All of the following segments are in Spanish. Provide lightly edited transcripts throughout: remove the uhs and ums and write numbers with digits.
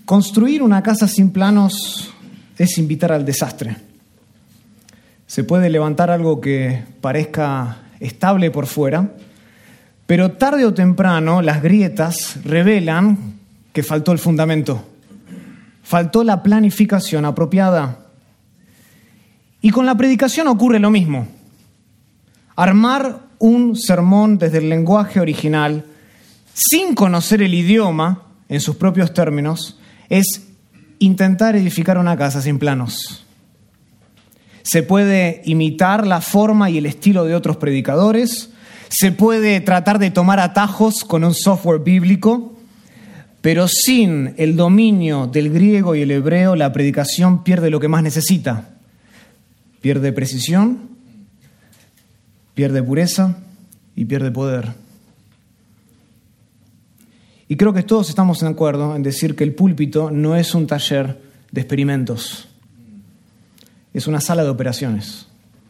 Construir una casa sin planos es invitar al desastre. Se puede levantar algo que parezca estable por fuera, pero tarde o temprano las grietas revelan que faltó el fundamento, faltó la planificación apropiada. Y con la predicación ocurre lo mismo. Armar un sermón desde el lenguaje original, sin conocer el idioma en sus propios términos, es intentar edificar una casa sin planos. Se puede imitar la forma y el estilo de otros predicadores, se puede tratar de tomar atajos con un software bíblico, pero sin el dominio del griego y el hebreo, la predicación pierde lo que más necesita. Pierde precisión, pierde pureza y pierde poder. Y creo que todos estamos de acuerdo en decir que el púlpito no es un taller de experimentos, es una sala de operaciones.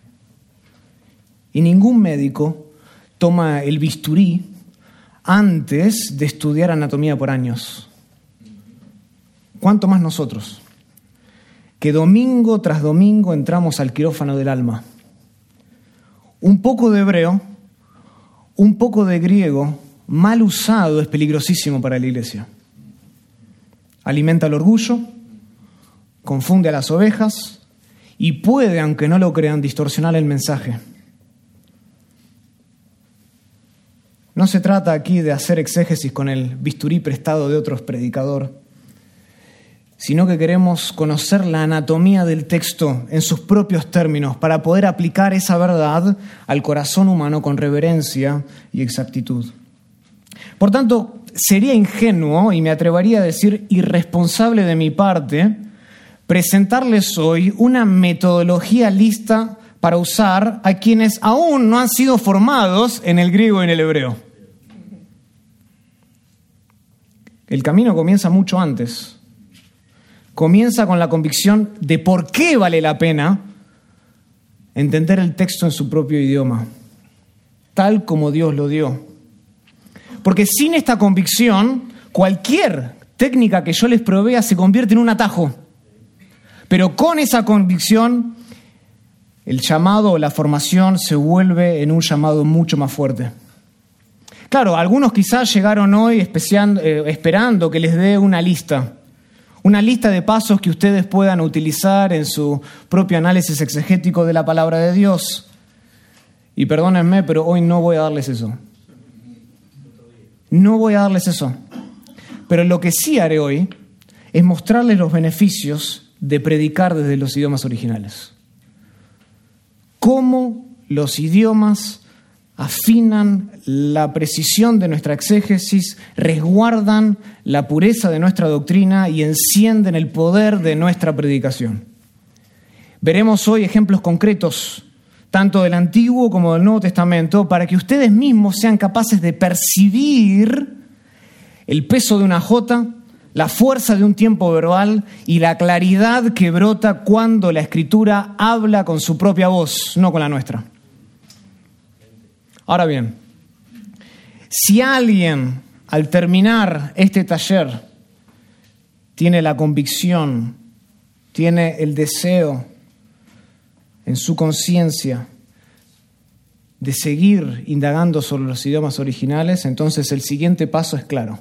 Y ningún médico toma el bisturí antes de estudiar anatomía por años. ¿Cuánto más nosotros? Que domingo tras domingo entramos al quirófano del alma. Un poco de hebreo, un poco de griego, mal usado es peligrosísimo para la iglesia. Alimenta el orgullo, confunde a las ovejas y puede, aunque no lo crean, distorsionar el mensaje. No se trata aquí de hacer exégesis con el bisturí prestado de otro predicador, sino que queremos conocer la anatomía del texto en sus propios términos para poder aplicar esa verdad al corazón humano con reverencia y exactitud. Por tanto, sería ingenuo, y me atrevería a decir irresponsable de mi parte, presentarles hoy una metodología lista para usar a quienes aún no han sido formados en el griego y en el hebreo. El camino comienza mucho antes. Comienza con la convicción de por qué vale la pena entender el texto en su propio idioma, tal como Dios lo dio. Porque sin esta convicción, cualquier técnica que yo les provea se convierte en un atajo. Pero con esa convicción, el llamado o la formación se vuelve en un llamado mucho más fuerte. Claro, algunos quizás llegaron hoy esperando que les dé una lista de pasos que ustedes puedan utilizar en su propio análisis exegético de la palabra de Dios. Y perdónenme, pero hoy no voy a darles eso. No voy a darles eso. Pero lo que sí haré hoy es mostrarles los beneficios de predicar desde los idiomas originales. Cómo los idiomas afinan la precisión de nuestra exégesis, resguardan la pureza de nuestra doctrina y encienden el poder de nuestra predicación. Veremos hoy ejemplos concretos, tanto del Antiguo como del Nuevo Testamento, para que ustedes mismos sean capaces de percibir el peso de una jota, la fuerza de un tiempo verbal y la claridad que brota cuando la Escritura habla con su propia voz, no con la nuestra. Ahora bien, si alguien al terminar este taller tiene la convicción, tiene el deseo en su conciencia de seguir indagando sobre los idiomas originales, entonces el siguiente paso es claro.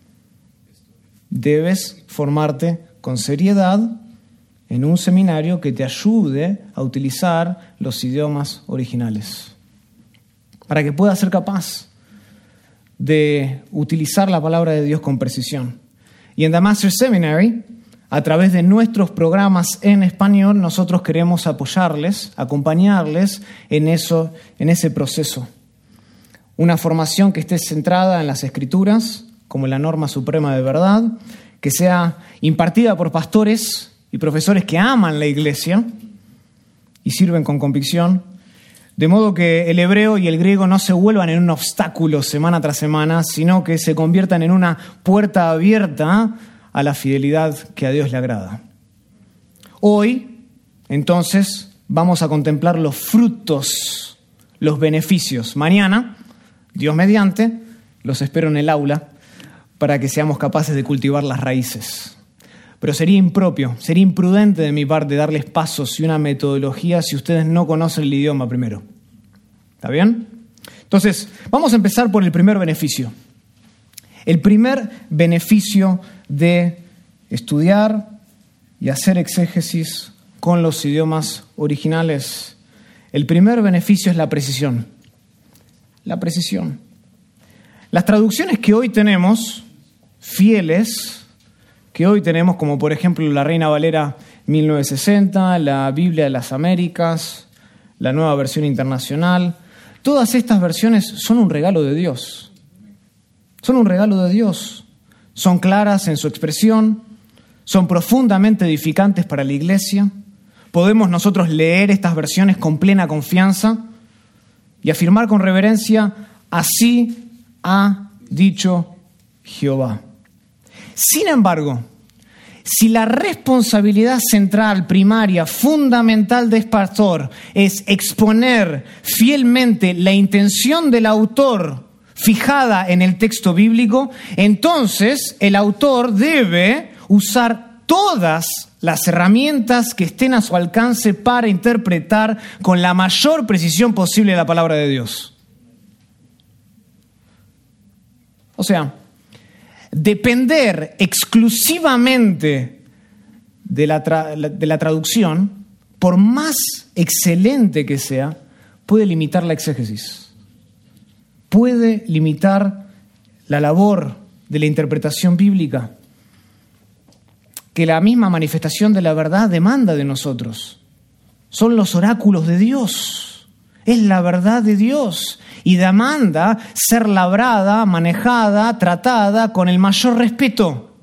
Debes formarte con seriedad en un seminario que te ayude a utilizar los idiomas originales, para que puedas ser capaz de utilizar la palabra de Dios con precisión. Y en The Master's Seminary, a través de nuestros programas en español, nosotros queremos apoyarles, acompañarles en ese proceso. Una formación que esté centrada en las Escrituras, como la norma suprema de verdad, que sea impartida por pastores y profesores que aman la iglesia y sirven con convicción, de modo que el hebreo y el griego no se vuelvan en un obstáculo semana tras semana, sino que se conviertan en una puerta abierta a la fidelidad que a Dios le agrada. Hoy, entonces, vamos a contemplar los frutos, los beneficios. Mañana, Dios mediante, los espero en el aula para que seamos capaces de cultivar las raíces. Pero sería impropio, sería imprudente de mi parte darles pasos y una metodología si ustedes no conocen el idioma primero. ¿Está bien? Entonces, vamos a empezar por el primer beneficio. El primer beneficio de estudiar y hacer exégesis con los idiomas originales. El primer beneficio es la precisión. La precisión. Las traducciones que hoy tenemos, fieles, que hoy tenemos, como por ejemplo la Reina Valera 1960, la Biblia de las Américas, la Nueva Versión Internacional, todas estas versiones son un regalo de Dios. Son un regalo de Dios. Son claras en su expresión, son profundamente edificantes para la iglesia. Podemos nosotros leer estas versiones con plena confianza y afirmar con reverencia: así ha dicho Jehová. Sin embargo, si la responsabilidad central, primaria, fundamental del pastor es exponer fielmente la intención del autor fijada en el texto bíblico, entonces el autor debe usar todas las herramientas que estén a su alcance para interpretar con la mayor precisión posible la palabra de Dios. O sea, depender exclusivamente de la traducción, por más excelente que sea, puede limitar la exégesis. Puede limitar la labor de la interpretación bíblica que la misma manifestación de la verdad demanda de nosotros. Son los oráculos de Dios. Es la verdad de Dios y demanda ser labrada, manejada, tratada con el mayor respeto.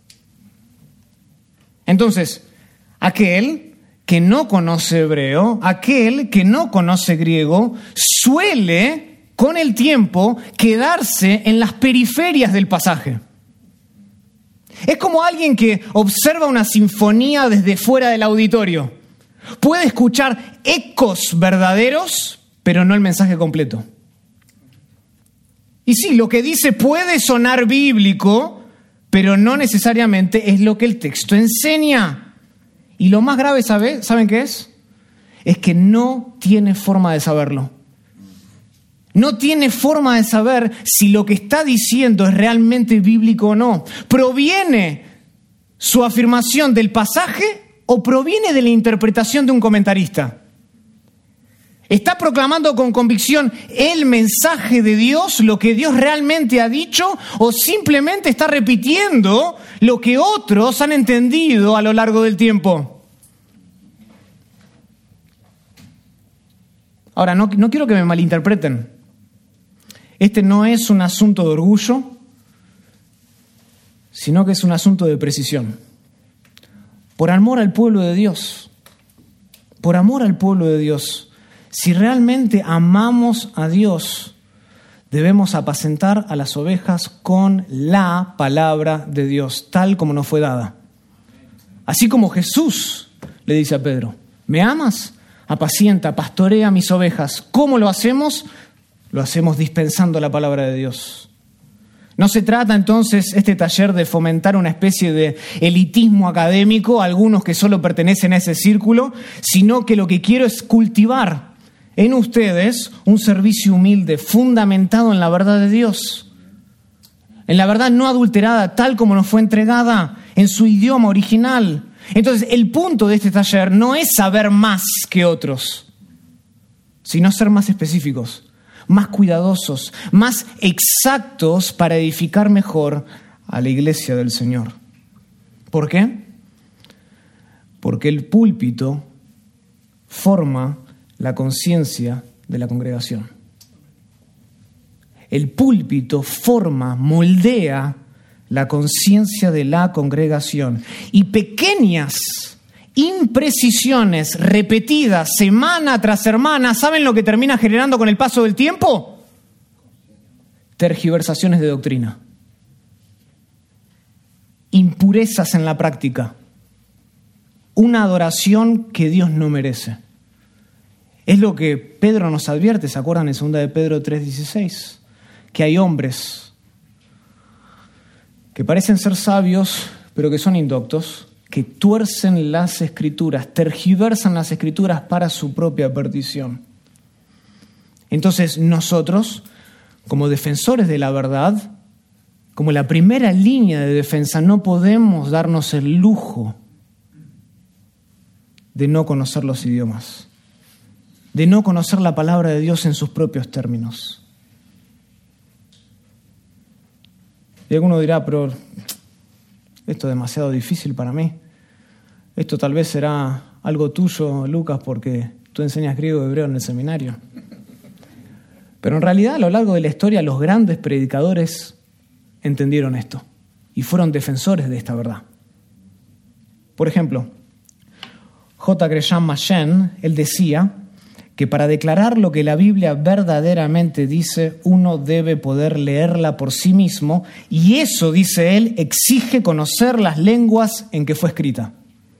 Entonces, aquel que no conoce hebreo, aquel que no conoce griego, suele con el tiempo quedarse en las periferias del pasaje. Es como alguien que observa una sinfonía desde fuera del auditorio. Puede escuchar ecos verdaderos, pero no el mensaje completo. Y sí, lo que dice puede sonar bíblico, pero no necesariamente es lo que el texto enseña. Y lo más grave, ¿saben qué es? Es que no tiene forma de saberlo. No tiene forma de saber si lo que está diciendo es realmente bíblico o no. ¿Proviene su afirmación del pasaje o proviene de la interpretación de un comentarista? ¿Está proclamando con convicción el mensaje de Dios, lo que Dios realmente ha dicho, o simplemente está repitiendo lo que otros han entendido a lo largo del tiempo? Ahora, no quiero que me malinterpreten. Este no es un asunto de orgullo, sino que es un asunto de precisión. Por amor al pueblo de Dios, por amor al pueblo de Dios, si realmente amamos a Dios, debemos apacentar a las ovejas con la palabra de Dios, tal como nos fue dada. Así como Jesús le dice a Pedro: ¿me amas? Apacienta, pastorea mis ovejas. ¿Cómo lo hacemos? Lo hacemos dispensando la palabra de Dios. No se trata entonces este taller de fomentar una especie de elitismo académico, algunos que solo pertenecen a ese círculo, sino que lo que quiero es cultivar en ustedes un servicio humilde, fundamentado en la verdad de Dios, en la verdad no adulterada, tal como nos fue entregada, en su idioma original. Entonces, el punto de este taller no es saber más que otros, sino ser más específicos, más cuidadosos, más exactos para edificar mejor a la iglesia del Señor. ¿Por qué? Porque el púlpito forma la conciencia de la congregación. El púlpito forma, moldea la conciencia de la congregación. Y pequeñas imprecisiones repetidas semana tras semana, ¿saben lo que termina generando con el paso del tiempo? Tergiversaciones de doctrina. Impurezas en la práctica. Una adoración que Dios no merece. Es lo que Pedro nos advierte, ¿se acuerdan en 2 de Pedro 3:16? Que hay hombres que parecen ser sabios, pero que son indoctos, que tuercen las Escrituras, tergiversan las Escrituras para su propia perdición. Entonces nosotros, como defensores de la verdad, como la primera línea de defensa, no podemos darnos el lujo de no conocer los idiomas, de no conocer la palabra de Dios en sus propios términos. Y alguno dirá, pero esto es demasiado difícil para mí. Esto tal vez será algo tuyo, Lucas, porque tú enseñas griego y hebreo en el seminario. Pero en realidad, a lo largo de la historia, los grandes predicadores entendieron esto y fueron defensores de esta verdad. Por ejemplo, J. Gresham Machen, él decía que para declarar lo que la Biblia verdaderamente dice, uno debe poder leerla por sí mismo, y eso, dice él, exige conocer las lenguas en que fue escrita.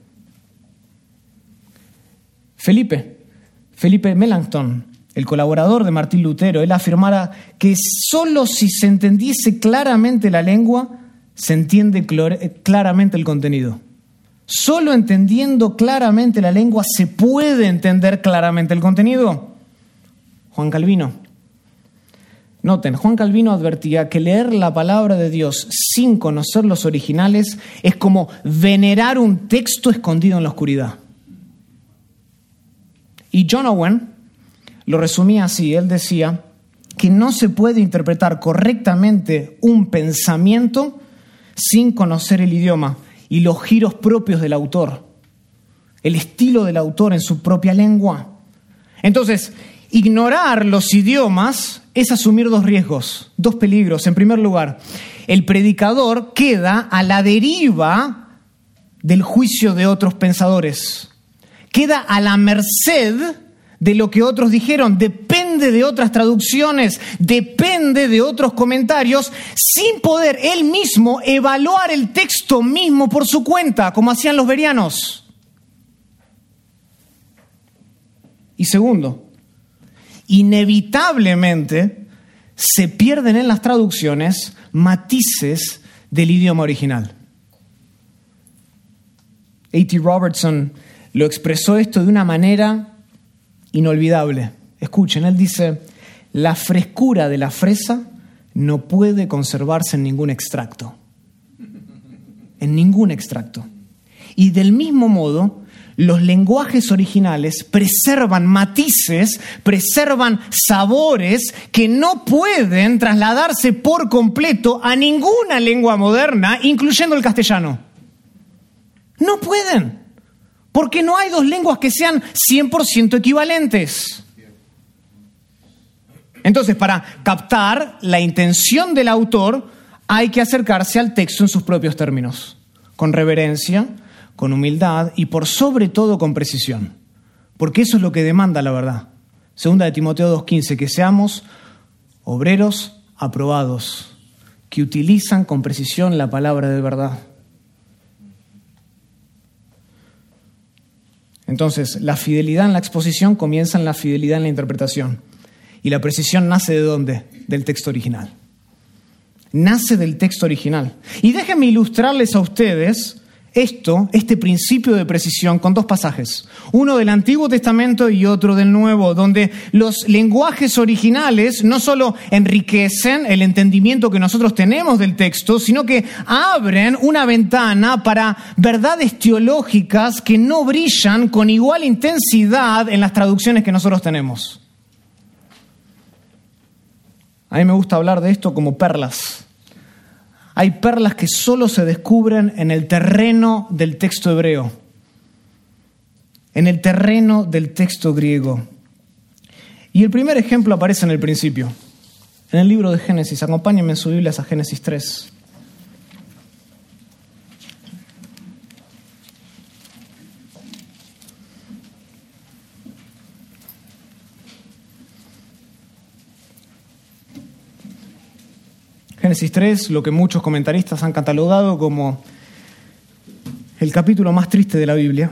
Felipe Melanchthon, el colaborador de Martín Lutero, él afirmara que solo si se entendiese claramente la lengua, se entiende claramente el contenido. Solo entendiendo claramente la lengua se puede entender claramente el contenido. Juan Calvino. Noten, Juan Calvino advertía que leer la palabra de Dios sin conocer los originales es como venerar un texto escondido en la oscuridad. Y John Owen lo resumía así, él decía que no se puede interpretar correctamente un pensamiento sin conocer el idioma y los giros propios del autor, el estilo del autor en su propia lengua. Entonces, ignorar los idiomas es asumir dos riesgos, dos peligros. En primer lugar, el predicador queda a la deriva del juicio de otros pensadores. Queda a la merced de lo que otros dijeron, depende de otras traducciones, depende de otros comentarios, sin poder él mismo evaluar el texto mismo por su cuenta, como hacían los bereanos. Y segundo, inevitablemente se pierden en las traducciones matices del idioma original. A.T. Robertson lo expresó esto de una manera inolvidable. Escuchen, él dice, la frescura de la fresa no puede conservarse en ningún extracto. En ningún extracto. Y del mismo modo, los lenguajes originales preservan matices, preservan sabores que no pueden trasladarse por completo a ninguna lengua moderna, incluyendo el castellano. No pueden. Porque no hay dos lenguas que sean 100% equivalentes. Entonces, para captar la intención del autor, hay que acercarse al texto en sus propios términos, con reverencia, con humildad y por sobre todo con precisión. Porque eso es lo que demanda la verdad. Segunda de Timoteo 2:15, que seamos obreros aprobados, que utilizan con precisión la palabra de verdad. Entonces, la fidelidad en la exposición comienza en la fidelidad en la interpretación. Y la precisión nace ¿de dónde? Del texto original. Nace del texto original. Y déjenme ilustrarles a ustedes este principio de precisión con dos pasajes. Uno del Antiguo Testamento y otro del Nuevo, donde los lenguajes originales no solo enriquecen el entendimiento que nosotros tenemos del texto, sino que abren una ventana para verdades teológicas que no brillan con igual intensidad en las traducciones que nosotros tenemos. A mí me gusta hablar de esto como perlas. Hay perlas que solo se descubren en el terreno del texto hebreo, en el terreno del texto griego. Y el primer ejemplo aparece en el principio, en el libro de Génesis. Acompáñenme en sus Biblias a Génesis 3. Génesis 3, lo que muchos comentaristas han catalogado como el capítulo más triste de la Biblia.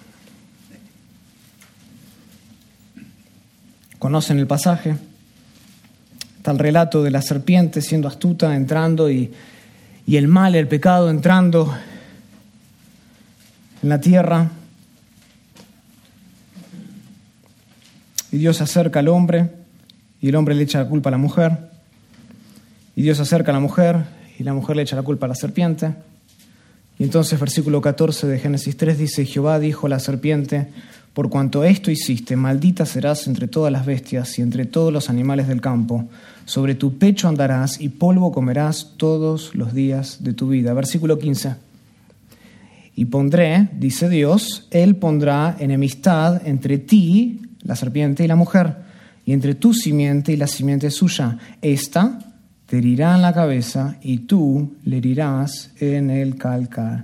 Conocen el pasaje. Está el relato de la serpiente siendo astuta, entrando, y el mal, el pecado entrando en la tierra. Y Dios se acerca al hombre y el hombre le echa la culpa a la mujer. Y Dios se acerca a la mujer y la mujer le echa la culpa a la serpiente. Y entonces versículo 14 de Génesis 3 dice: Jehová dijo a la serpiente: por cuanto esto hiciste, maldita serás entre todas las bestias y entre todos los animales del campo. Sobre tu pecho andarás y polvo comerás todos los días de tu vida. Versículo 15. Y pondré, dice Dios, Él pondrá enemistad entre ti, la serpiente, y la mujer, y entre tu simiente y la simiente suya. Esta te herirá en la cabeza y tú le herirás en el calcañar.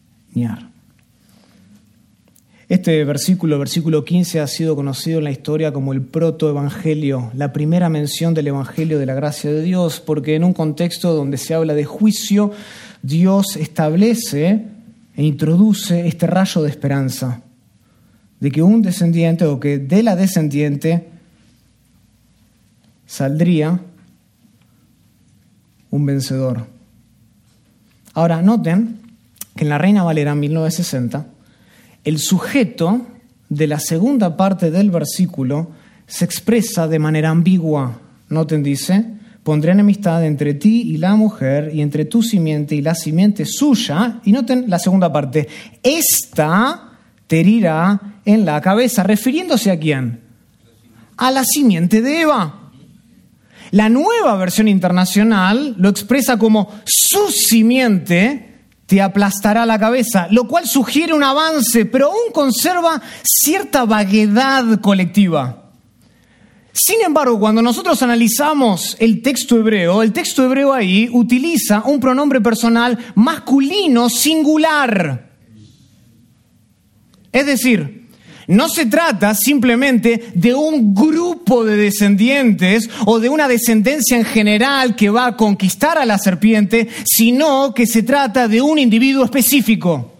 Este versículo 15, ha sido conocido en la historia como el protoevangelio, la primera mención del evangelio de la gracia de Dios, porque en un contexto donde se habla de juicio, Dios establece e introduce este rayo de esperanza, de que un descendiente o que de la descendiente saldría un vencedor. Ahora, noten que en la Reina Valera 1960, el sujeto de la segunda parte del versículo se expresa de manera ambigua. Noten, dice: pondré enemistad entre ti y la mujer, y entre tu simiente y la simiente suya. Y noten la segunda parte: esta te herirá en la cabeza. ¿Refiriéndose a quién? A la simiente de Eva. La Nueva Versión Internacional lo expresa como: su simiente te aplastará la cabeza, lo cual sugiere un avance, pero aún conserva cierta vaguedad colectiva. Sin embargo, cuando nosotros analizamos el texto hebreo ahí utiliza un pronombre personal masculino singular. Es decir, no se trata simplemente de un grupo de descendientes o de una descendencia en general que va a conquistar a la serpiente, sino que se trata de un individuo específico.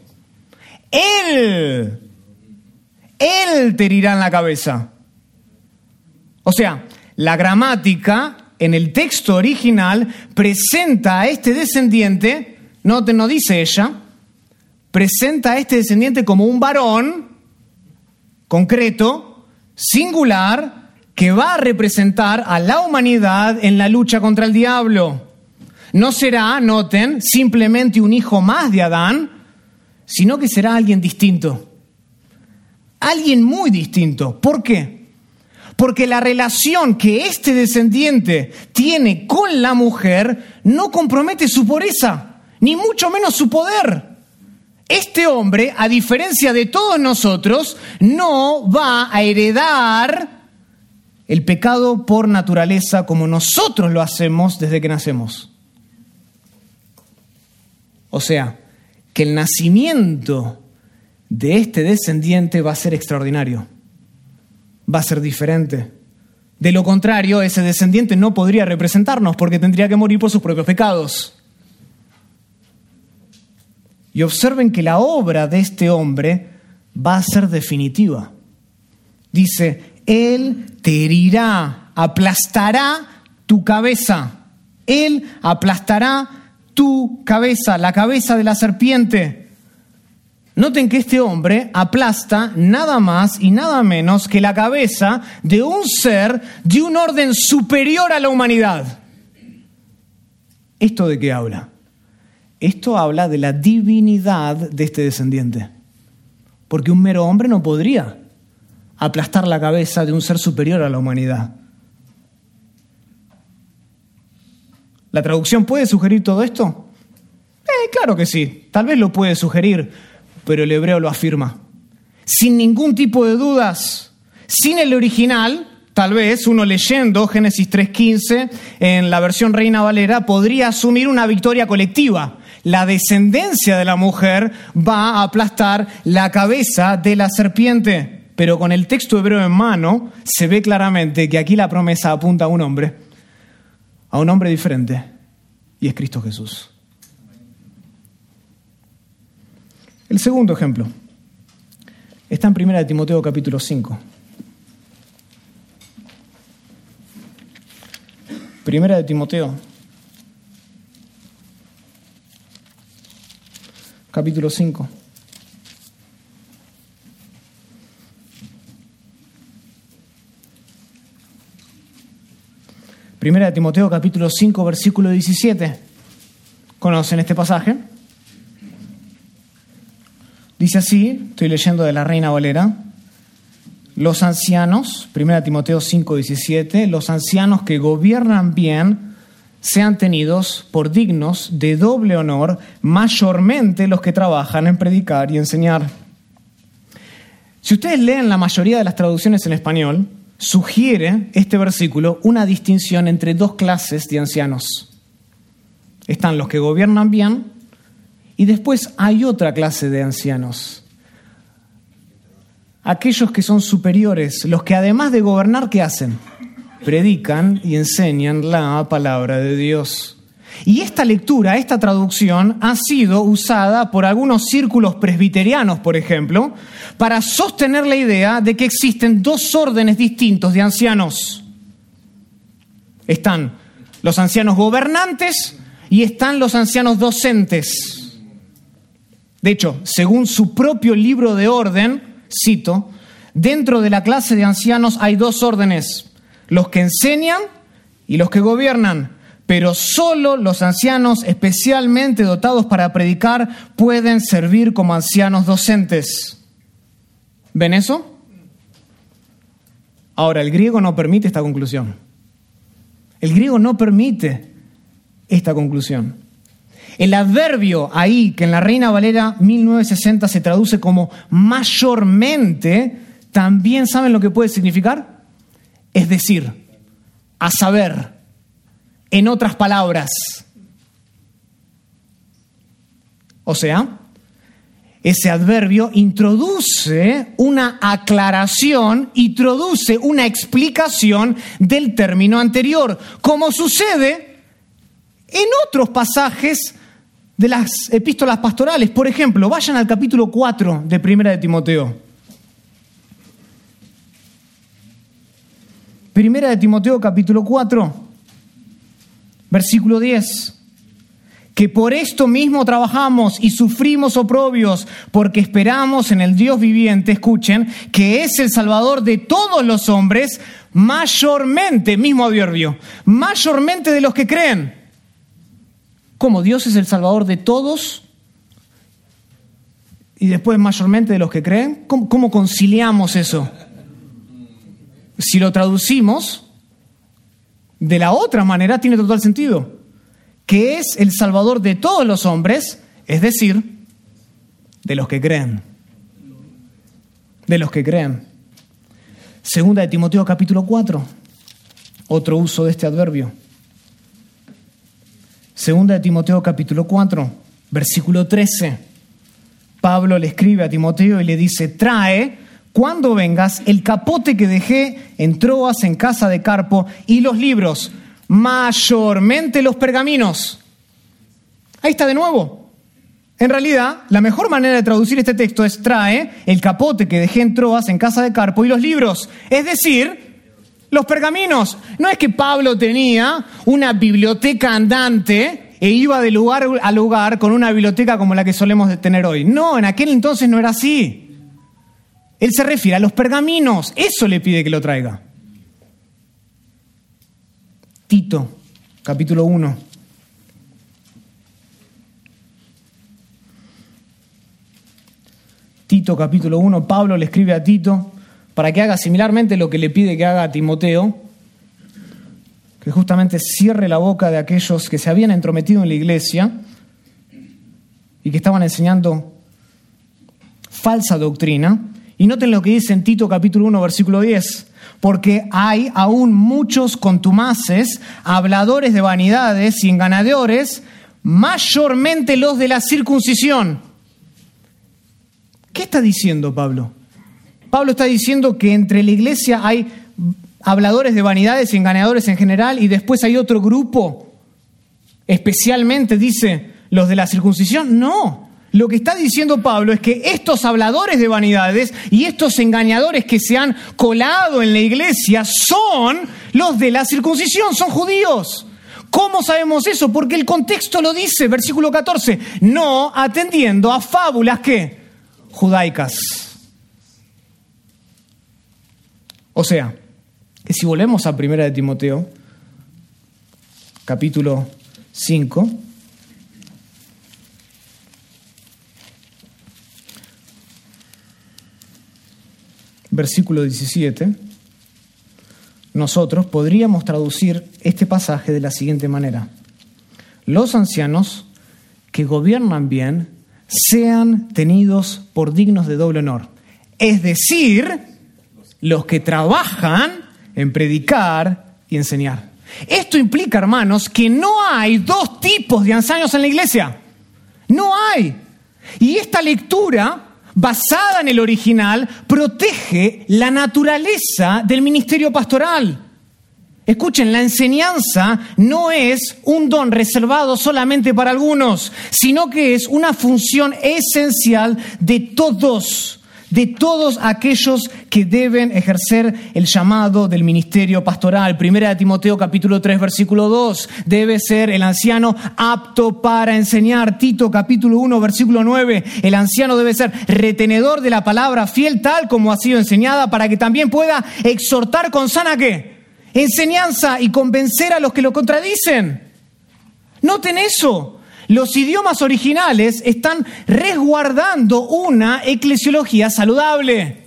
Él te herirá en la cabeza. O sea, la gramática en el texto original presenta a este descendiente, no dice ella, presenta a este descendiente como un varón concreto, singular, que va a representar a la humanidad en la lucha contra el diablo. No será, noten, simplemente un hijo más de Adán, sino que será alguien distinto. Alguien muy distinto. ¿Por qué? Porque la relación que este descendiente tiene con la mujer no compromete su pureza, ni mucho menos su poder. Este hombre, a diferencia de todos nosotros, no va a heredar el pecado por naturaleza como nosotros lo hacemos desde que nacemos. O sea, que el nacimiento de este descendiente va a ser extraordinario, va a ser diferente. De lo contrario, ese descendiente no podría representarnos porque tendría que morir por sus propios pecados. Y observen que la obra de este hombre va a ser definitiva. Dice: Él te herirá, aplastará tu cabeza. Él aplastará tu cabeza, la cabeza de la serpiente. Noten que este hombre aplasta nada más y nada menos que la cabeza de un ser de un orden superior a la humanidad. ¿Esto de qué habla? Esto habla de la divinidad de este descendiente. Porque un mero hombre no podría aplastar la cabeza de un ser superior a la humanidad. ¿La traducción puede sugerir todo esto? Claro que sí, tal vez lo puede sugerir, pero el hebreo lo afirma. Sin ningún tipo de dudas, sin el original, tal vez uno leyendo Génesis 3:15 en la versión Reina Valera podría asumir una victoria colectiva. La descendencia de la mujer va a aplastar la cabeza de la serpiente. Pero con el texto hebreo en mano se ve claramente que aquí la promesa apunta a un hombre diferente, y es Cristo Jesús. El segundo ejemplo está en 1 Timoteo capítulo 5. 1 Timoteo capítulo 5. Primera de Timoteo capítulo 5, versículo 17. ¿Conocen este pasaje? Dice así, estoy leyendo de la Reina Valera: los ancianos, 1 Timoteo 5:17, los ancianos que gobiernan bien sean tenidos por dignos de doble honor, mayormente los que trabajan en predicar y enseñar. Si ustedes leen la mayoría de las traducciones en español, sugiere este versículo una distinción entre dos clases de ancianos. Están los que gobiernan bien y después hay otra clase de ancianos. Aquellos que son superiores, los que además de gobernar, ¿qué hacen? Predican y enseñan la palabra de Dios. Y esta lectura, esta traducción, ha sido usada por algunos círculos presbiterianos, por ejemplo, para sostener la idea de que existen dos órdenes distintos de ancianos. Están los ancianos gobernantes y están los ancianos docentes. De hecho, según su propio libro de orden, cito, dentro de la clase de ancianos hay dos órdenes: los que enseñan y los que gobiernan, pero solo los ancianos especialmente dotados para predicar pueden servir como ancianos docentes. ¿Ven eso? Ahora, el griego no permite esta conclusión. El griego no permite esta conclusión. El adverbio ahí, que en la Reina Valera 1960 se traduce como mayormente, también ¿saben lo que puede significar? Es decir, a saber, en otras palabras. O sea, ese adverbio introduce una aclaración, introduce una explicación del término anterior, como sucede en otros pasajes de las epístolas pastorales. Por ejemplo, vayan al capítulo 4 de 1 de Timoteo. 1 de Timoteo capítulo 4, versículo 10. Que por esto mismo trabajamos y sufrimos oprobios, porque esperamos en el Dios viviente, escuchen, que es el Salvador de todos los hombres, mayormente, mismo adverbio, mayormente de los que creen. ¿Cómo? Dios es el Salvador de todos y después mayormente de los que creen. ¿Cómo conciliamos eso? Si lo traducimos de la otra manera, tiene total sentido. Que es el Salvador de todos los hombres, es decir, de los que creen. De los que creen. Segunda de Timoteo capítulo 4, otro uso de este adverbio. Segunda de Timoteo capítulo 4, versículo 13. Pablo le escribe a Timoteo y le dice: trae, cuando vengas, el capote que dejé en Troas en casa de Carpo y los libros, mayormente los pergaminos. Ahí está de nuevo. En realidad, la mejor manera de traducir este texto es: trae el capote que dejé en Troas en casa de Carpo y los libros. Es decir, los pergaminos. No es que Pablo tenía una biblioteca andante e iba de lugar a lugar con una biblioteca como la que solemos tener hoy. No, en aquel entonces no era así. Él se refiere a los pergaminos. Eso le pide que lo traiga. Tito, capítulo 1. Tito, capítulo 1. Pablo le escribe a Tito para que haga similarmente lo que le pide que haga a Timoteo, que justamente cierre la boca de aquellos que se habían entrometido en la iglesia y que estaban enseñando falsa doctrina. Y noten lo que dice en Tito capítulo 1, versículo 10. Porque hay aún muchos contumaces, habladores de vanidades y engañadores, mayormente los de la circuncisión. ¿Qué está diciendo Pablo? Pablo está diciendo que entre la iglesia hay habladores de vanidades y engañadores en general, y después hay otro grupo, especialmente, dice, los de la circuncisión. No, lo que está diciendo Pablo es que estos habladores de vanidades y estos engañadores que se han colado en la iglesia son los de la circuncisión, son judíos. ¿Cómo sabemos eso? Porque el contexto lo dice, versículo 14, no atendiendo a fábulas, ¿qué? Judaicas. O sea, que si volvemos a 1 de Timoteo, capítulo 5. Versículo 17. Nosotros podríamos traducir este pasaje de la siguiente manera: los ancianos que gobiernan bien sean tenidos por dignos de doble honor. Es decir, los que trabajan en predicar y enseñar. Esto implica, hermanos, que no hay dos tipos de ancianos en la iglesia. No hay. Y esta lectura, basada en el original, protege la naturaleza del ministerio pastoral. Escuchen, la enseñanza no es un don reservado solamente para algunos, sino que es una función esencial de todos aquellos que deben ejercer el llamado del ministerio pastoral. Primera de Timoteo capítulo 3 versículo 2, debe ser el anciano apto para enseñar. Tito capítulo 1 versículo 9, el anciano debe ser retenedor de la palabra, fiel tal como ha sido enseñada, para que también pueda exhortar con sana ¿qué? Enseñanza y convencer a los que lo contradicen. Noten eso. Los idiomas originales están resguardando una eclesiología saludable.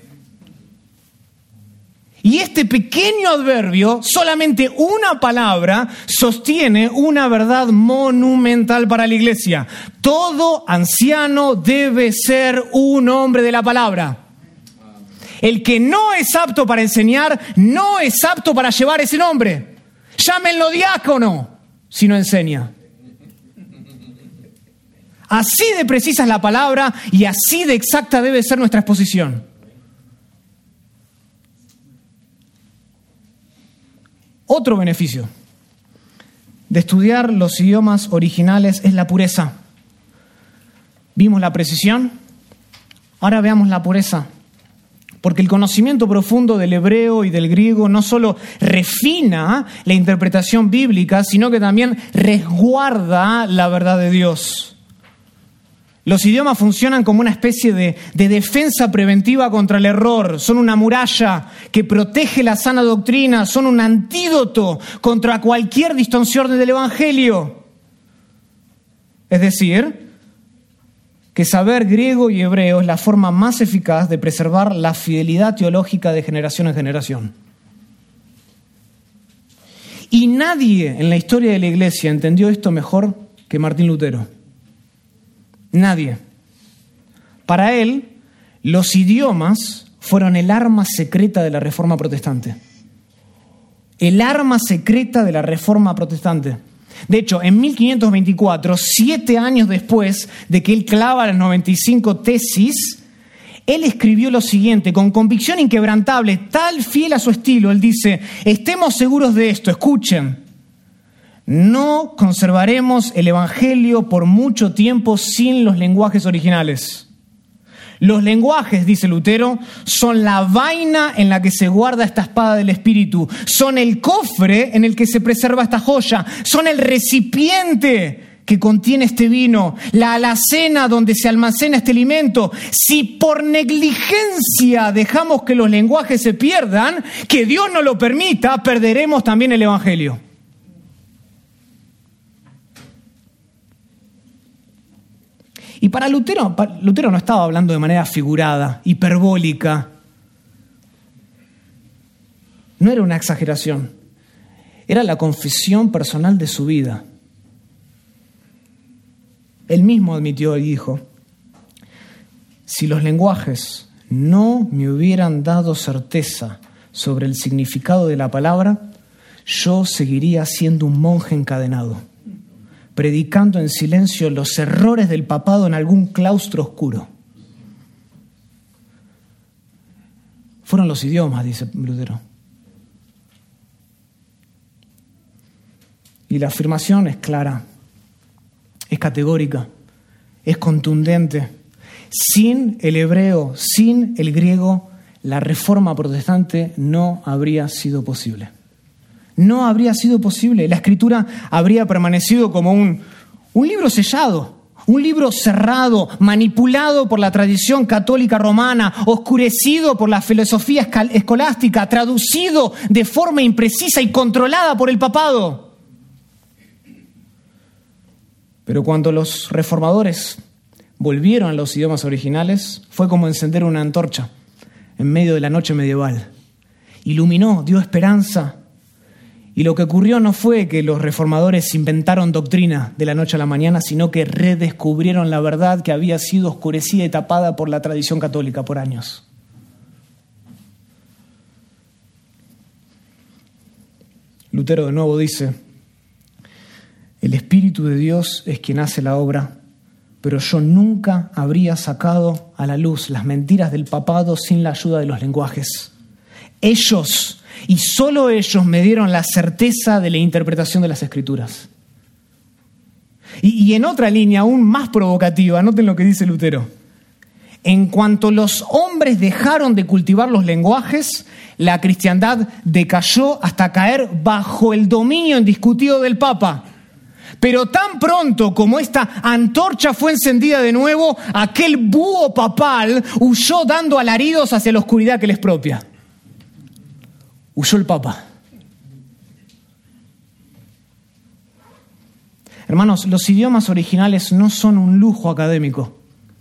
Y este pequeño adverbio, solamente una palabra, sostiene una verdad monumental para la iglesia. Todo anciano debe ser un hombre de la palabra. El que no es apto para enseñar, no es apto para llevar ese nombre. Llámenlo diácono si no enseña. Así de precisa es la palabra y así de exacta debe ser nuestra exposición. Otro beneficio de estudiar los idiomas originales es la pureza. Vimos la precisión, ahora veamos la pureza. Porque el conocimiento profundo del hebreo y del griego no solo refina la interpretación bíblica, sino que también resguarda la verdad de Dios. Los idiomas funcionan como una especie de defensa preventiva contra el error. Son una muralla que protege la sana doctrina. Son un antídoto contra cualquier distorsión del Evangelio. Es decir, que saber griego y hebreo es la forma más eficaz de preservar la fidelidad teológica de generación en generación. Y nadie en la historia de la Iglesia entendió esto mejor que Martín Lutero. Nadie. Para él, los idiomas fueron el arma secreta de la Reforma Protestante. El arma secreta de la Reforma Protestante. De hecho, en 1524, 7 años después de que él clava las 95 tesis, él escribió lo siguiente, con convicción inquebrantable, tal fiel a su estilo. Él dice: estemos seguros de esto, escuchen. No conservaremos el Evangelio por mucho tiempo sin los lenguajes originales. Los lenguajes, dice Lutero, son la vaina en la que se guarda esta espada del Espíritu. Son el cofre en el que se preserva esta joya. Son el recipiente que contiene este vino, la alacena donde se almacena este alimento. Si por negligencia dejamos que los lenguajes se pierdan, que Dios no lo permita, perderemos también el Evangelio. Y para Lutero no estaba hablando de manera figurada, hiperbólica. No era una exageración. Era la confesión personal de su vida. Él mismo admitió y dijo: si los lenguajes no me hubieran dado certeza sobre el significado de la palabra, yo seguiría siendo un monje encadenado, predicando en silencio los errores del papado en algún claustro oscuro. Fueron los idiomas, dice Lutero. Y la afirmación es clara, es categórica, es contundente. Sin el hebreo, sin el griego, la reforma protestante no habría sido posible. No habría sido posible. La Escritura habría permanecido como un libro sellado, un libro cerrado, manipulado por la tradición católica romana, oscurecido por la filosofía escolástica, traducido de forma imprecisa y controlada por el papado. Pero cuando los reformadores volvieron a los idiomas originales, fue como encender una antorcha en medio de la noche medieval. Iluminó, dio esperanza. Y lo que ocurrió no fue que los reformadores inventaron doctrina de la noche a la mañana, sino que redescubrieron la verdad que había sido oscurecida y tapada por la tradición católica por años. Lutero de nuevo dice: el Espíritu de Dios es quien hace la obra, pero yo nunca habría sacado a la luz las mentiras del papado sin la ayuda de los lenguajes. Ellos, y solo ellos, me dieron la certeza de la interpretación de las Escrituras. Y en otra línea aún más provocativa, noten lo que dice Lutero: en cuanto los hombres dejaron de cultivar los lenguajes, la cristiandad decayó hasta caer bajo el dominio indiscutido del Papa. Pero tan pronto como esta antorcha fue encendida de nuevo, aquel búho papal huyó dando alaridos hacia la oscuridad que les propia. Huyó el Papa. Hermanos, los idiomas originales no son un lujo académico.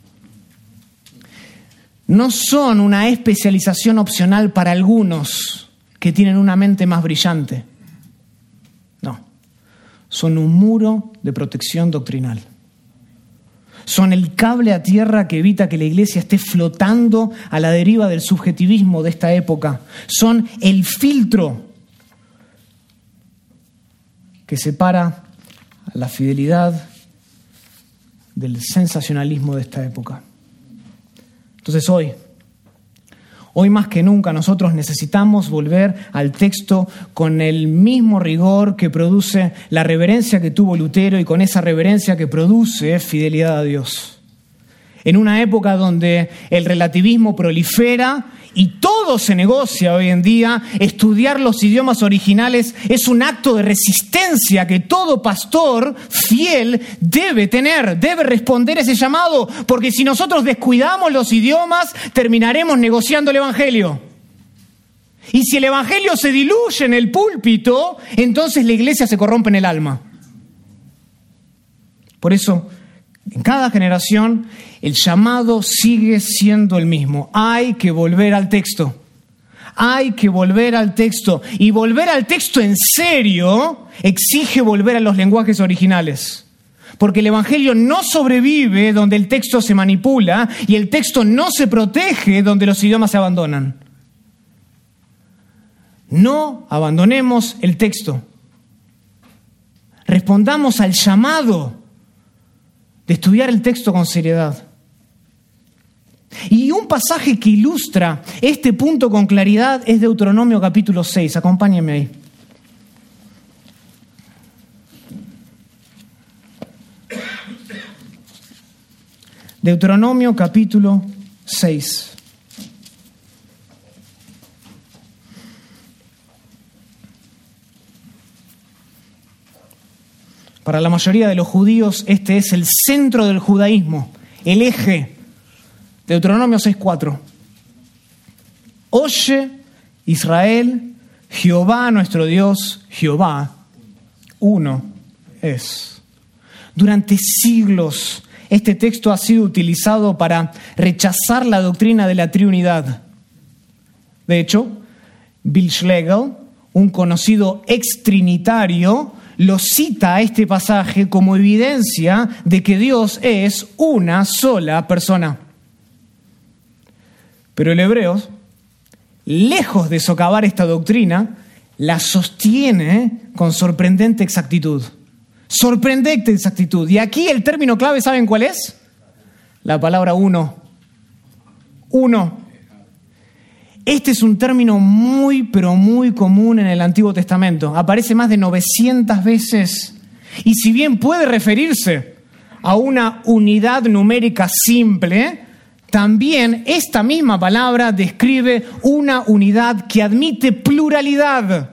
No son una especialización opcional para algunos que tienen una mente más brillante. No. Son un muro de protección doctrinal. Son el cable a tierra que evita que la Iglesia esté flotando a la deriva del subjetivismo de esta época. Son el filtro que separa a la fidelidad del sensacionalismo de esta época. Entonces hoy más que nunca nosotros necesitamos volver al texto con el mismo rigor que produce la reverencia que tuvo Lutero y con esa reverencia que produce fidelidad a Dios. En una época donde el relativismo prolifera y todo se negocia hoy en día, estudiar los idiomas originales es un acto de resistencia que todo pastor fiel debe tener, debe responder ese llamado, porque si nosotros descuidamos los idiomas, terminaremos negociando el Evangelio. Y si el Evangelio se diluye en el púlpito, entonces la iglesia se corrompe en el alma. Por eso, en cada generación, el llamado sigue siendo el mismo. Hay que volver al texto. Hay que volver al texto. Y volver al texto en serio exige volver a los lenguajes originales. Porque el Evangelio no sobrevive donde el texto se manipula y el texto no se protege donde los idiomas se abandonan. No abandonemos el texto. Respondamos al llamado de estudiar el texto con seriedad. Y un pasaje que ilustra este punto con claridad es Deuteronomio capítulo 6. Acompáñenme ahí. Deuteronomio capítulo 6. Para la mayoría de los judíos, este es el centro del judaísmo, el eje. Deuteronomio 6:4. Oye, Israel, Jehová nuestro Dios, Jehová, uno es. Durante siglos, este texto ha sido utilizado para rechazar la doctrina de la triunidad. De hecho, Bill Schlegel, un conocido extrinitario, lo cita a este pasaje como evidencia de que Dios es una sola persona. Pero el hebreo, lejos de socavar esta doctrina, la sostiene con sorprendente exactitud. Sorprendente exactitud. Y aquí el término clave, ¿saben cuál es? La palabra uno. Uno. Este es un término muy, pero muy común en el Antiguo Testamento. Aparece más de 900 veces. Y si bien puede referirse a una unidad numérica simple, también esta misma palabra describe una unidad que admite pluralidad.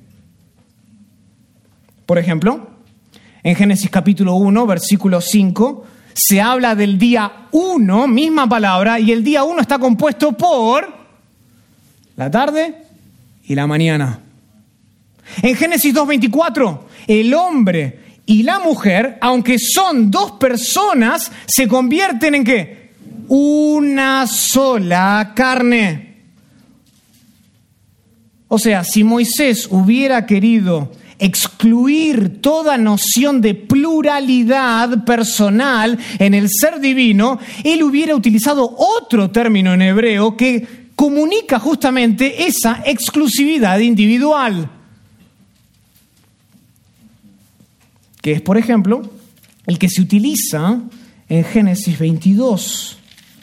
Por ejemplo, en Génesis capítulo 1, versículo 5, se habla del día 1, misma palabra, y el día 1 está compuesto por la tarde y la mañana. En Génesis 2:24, el hombre y la mujer, aunque son dos personas, se convierten en ¿qué? Una sola carne. O sea, si Moisés hubiera querido excluir toda noción de pluralidad personal en el ser divino, él hubiera utilizado otro término en hebreo que comunica justamente esa exclusividad individual, que es, por ejemplo, el que se utiliza en Génesis 22.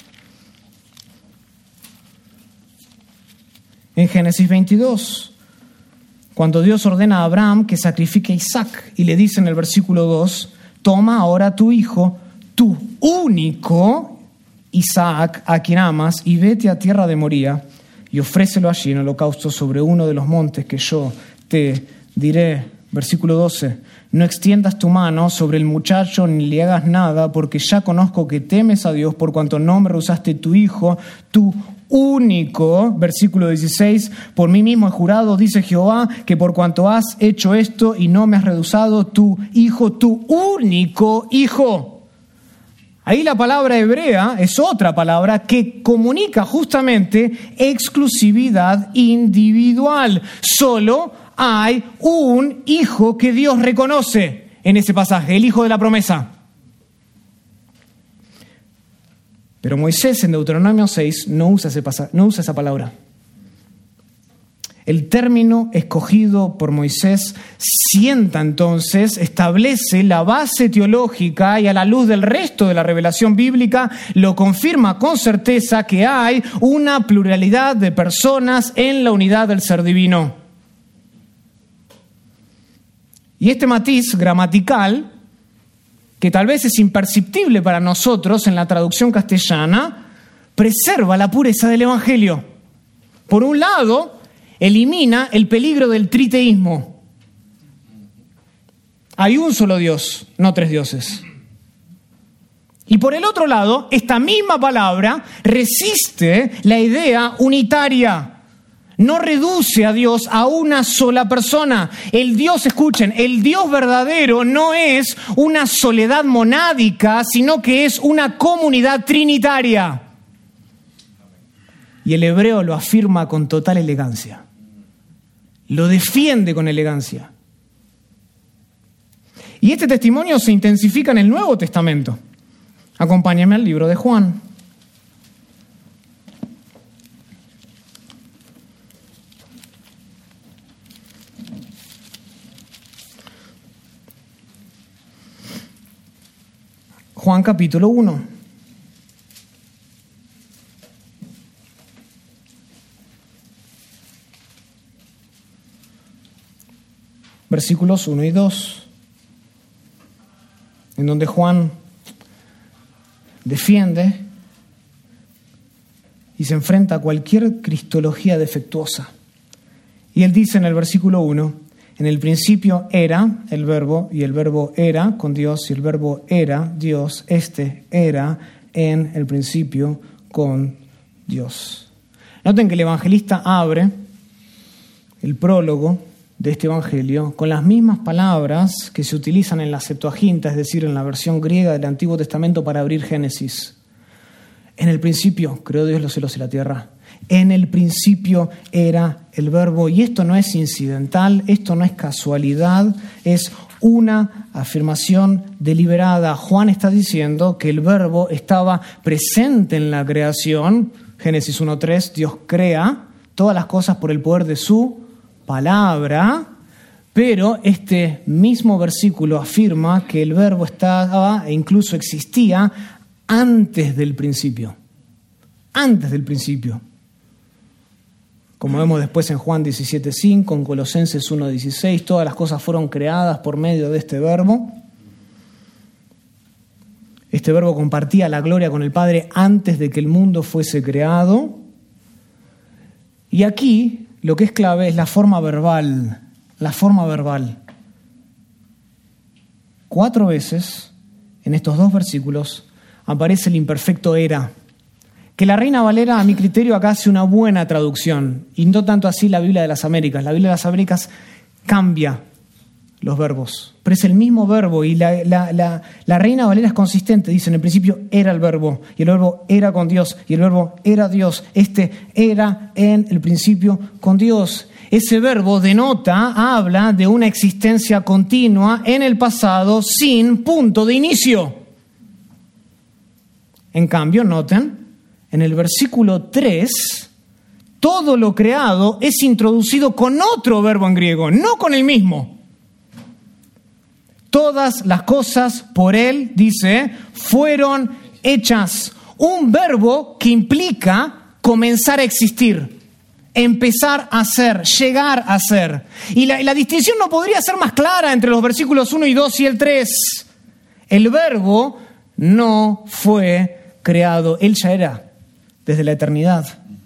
En Génesis 22, cuando Dios ordena a Abraham que sacrifique a Isaac, y le dice en el versículo 2, toma ahora tu hijo, tu único Isaac, a quien amas, y vete a tierra de Moría, y ofrécelo allí en holocausto sobre uno de los montes que yo te diré. Versículo 12, no extiendas tu mano sobre el muchacho ni le hagas nada, porque ya conozco que temes a Dios por cuanto no me rehusaste tu hijo, tu único. Versículo 16, por mí mismo he jurado, dice Jehová, que por cuanto has hecho esto y no me has rehusado tu hijo, tu único hijo. Ahí la palabra hebrea es otra palabra que comunica justamente exclusividad individual. Solo hay un hijo que Dios reconoce en ese pasaje, el hijo de la promesa. Pero Moisés en Deuteronomio 6 no usa esa palabra. El término escogido por Moisés sienta entonces, establece la base teológica y a la luz del resto de la revelación bíblica lo confirma con certeza que hay una pluralidad de personas en la unidad del ser divino. Y este matiz gramatical, que tal vez es imperceptible para nosotros en la traducción castellana, preserva la pureza del Evangelio. Por un lado, elimina el peligro del triteísmo. Hay un solo Dios, no tres dioses. Y por el otro lado, esta misma palabra resiste la idea unitaria. No reduce a Dios a una sola persona. El Dios, escuchen, el Dios verdadero no es una soledad monádica, sino que es una comunidad trinitaria. Y el hebreo lo afirma con total elegancia. Lo defiende con elegancia. Y este testimonio se intensifica en el Nuevo Testamento. Acompáñenme al libro de Juan. Juan capítulo 1. Versículos 1 y 2, en donde Juan defiende y se enfrenta a cualquier cristología defectuosa. Y él dice en el versículo 1, en el principio era el verbo, y el verbo era con Dios, y el verbo era Dios. Este era en el principio con Dios. Noten que el evangelista abre el prólogo de este evangelio con las mismas palabras que se utilizan en la Septuaginta, es decir, en la versión griega del Antiguo Testamento para abrir Génesis. En el principio creó Dios los cielos y la tierra. En el principio era el verbo. Y esto no es incidental, esto no es casualidad, es una afirmación deliberada. Juan está diciendo que el verbo estaba presente en la creación. Génesis 1:3, Dios crea todas las cosas por el poder de su palabra, pero este mismo versículo afirma que el verbo estaba e incluso existía antes del principio. Antes del principio. Como vemos después en Juan 17:5, en Colosenses 1:16, todas las cosas fueron creadas por medio de este verbo. Este verbo compartía la gloria con el Padre antes de que el mundo fuese creado. Y aquí lo que es clave es la forma verbal. La forma verbal. 4 veces en estos 2 versículos aparece el imperfecto era. Que la Reina Valera, a mi criterio, acá hace una buena traducción. Y no tanto así la Biblia de las Américas. La Biblia de las Américas cambia los verbos, pero es el mismo verbo, y la Reina Valera es consistente, dice: en el principio era el verbo, y el verbo era con Dios, y el verbo era Dios. Era en el principio con Dios. Ese verbo habla de una existencia continua en el pasado sin punto de inicio. En cambio, noten, en el versículo 3, todo lo creado es introducido con otro verbo en griego, no con el mismo. Todas las cosas por Él, dice, fueron hechas. Un verbo que implica comenzar a existir, empezar a ser, llegar a ser. Y la distinción no podría ser más clara entre los versículos 1 y 2 y el 3. El verbo no fue creado, Él ya era desde la eternidad.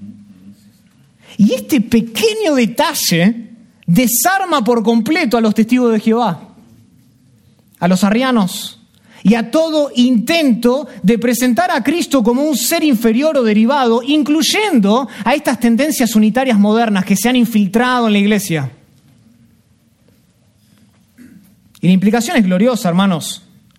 Y este pequeño detalle desarma por completo a los testigos de Jehová, a los arrianos y a todo intento de presentar a Cristo como un ser inferior o derivado, incluyendo a estas tendencias unitarias modernas que se han infiltrado en la iglesia. Y la implicación es gloriosa, hermanos.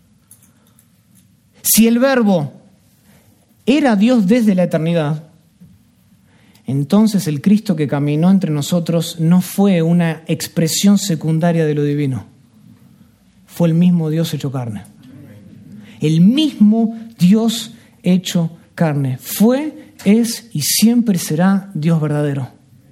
Si el Verbo era Dios desde la eternidad, entonces el Cristo que caminó entre nosotros no fue una expresión secundaria de lo divino. Fue el mismo Dios hecho carne. El mismo Dios hecho carne. Fue, es y siempre será Dios verdadero.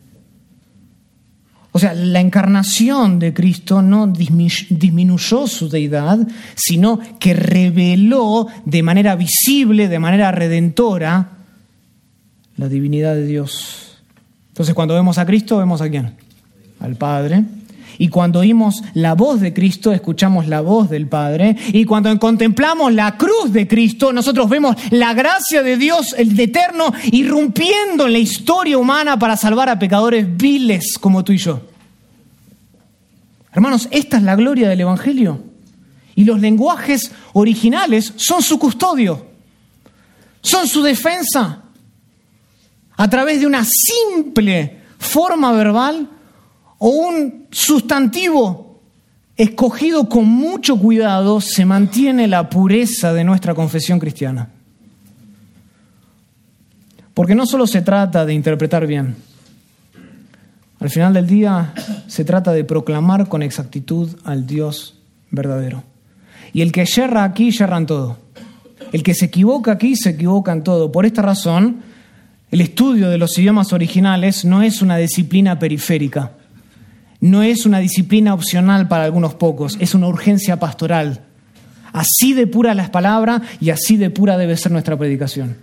O sea, la encarnación de Cristo no disminuyó su deidad, sino que reveló de manera visible, de manera redentora, la divinidad de Dios. Entonces, cuando vemos a Cristo, ¿vemos a quién? Al Padre. Y cuando oímos la voz de Cristo, escuchamos la voz del Padre. Y cuando contemplamos la cruz de Cristo, nosotros vemos la gracia de Dios, el eterno, irrumpiendo en la historia humana para salvar a pecadores viles como tú y yo. Hermanos, esta es la gloria del Evangelio. Y los lenguajes originales son su custodio, son su defensa. A través de una simple forma verbal o un sustantivo escogido con mucho cuidado, se mantiene la pureza de nuestra confesión cristiana. Porque no solo se trata de interpretar bien. Al final del día se trata de proclamar con exactitud al Dios verdadero. Y el que yerra aquí, yerra en todo. El que se equivoca aquí, se equivoca en todo. Por esta razón, el estudio de los idiomas originales no es una disciplina periférica. No es una disciplina opcional para algunos pocos. Es una urgencia pastoral. Así de pura la palabra y así de pura debe ser nuestra predicación.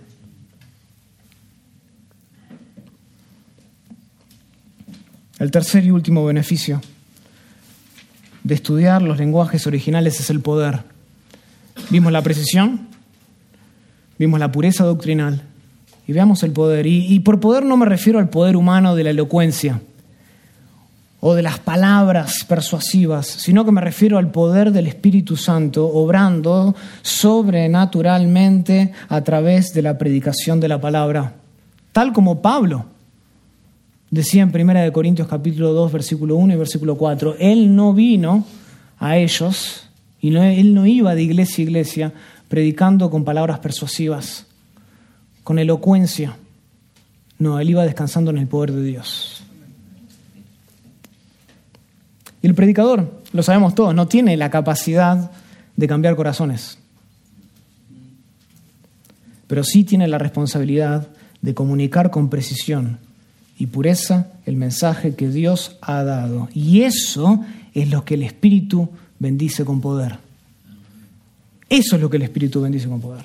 El tercer y último beneficio de estudiar los lenguajes originales es el poder. Vimos la precisión, vimos la pureza doctrinal y veamos el poder. Y por poder no me refiero al poder humano de la elocuencia o de las palabras persuasivas, sino que me refiero al poder del Espíritu Santo obrando sobrenaturalmente a través de la predicación de la palabra. Tal como Pablo decía en 1 Corintios capítulo 2, versículo 1 y versículo 4, Él no vino a ellos, y Él no iba de iglesia a iglesia predicando con palabras persuasivas, con elocuencia. No, Él iba descansando en el poder de Dios. Y el predicador, lo sabemos todos, no tiene la capacidad de cambiar corazones, pero sí tiene la responsabilidad de comunicar con precisión y pureza el mensaje que Dios ha dado. Y eso es lo que el Espíritu bendice con poder. Eso es lo que el Espíritu bendice con poder.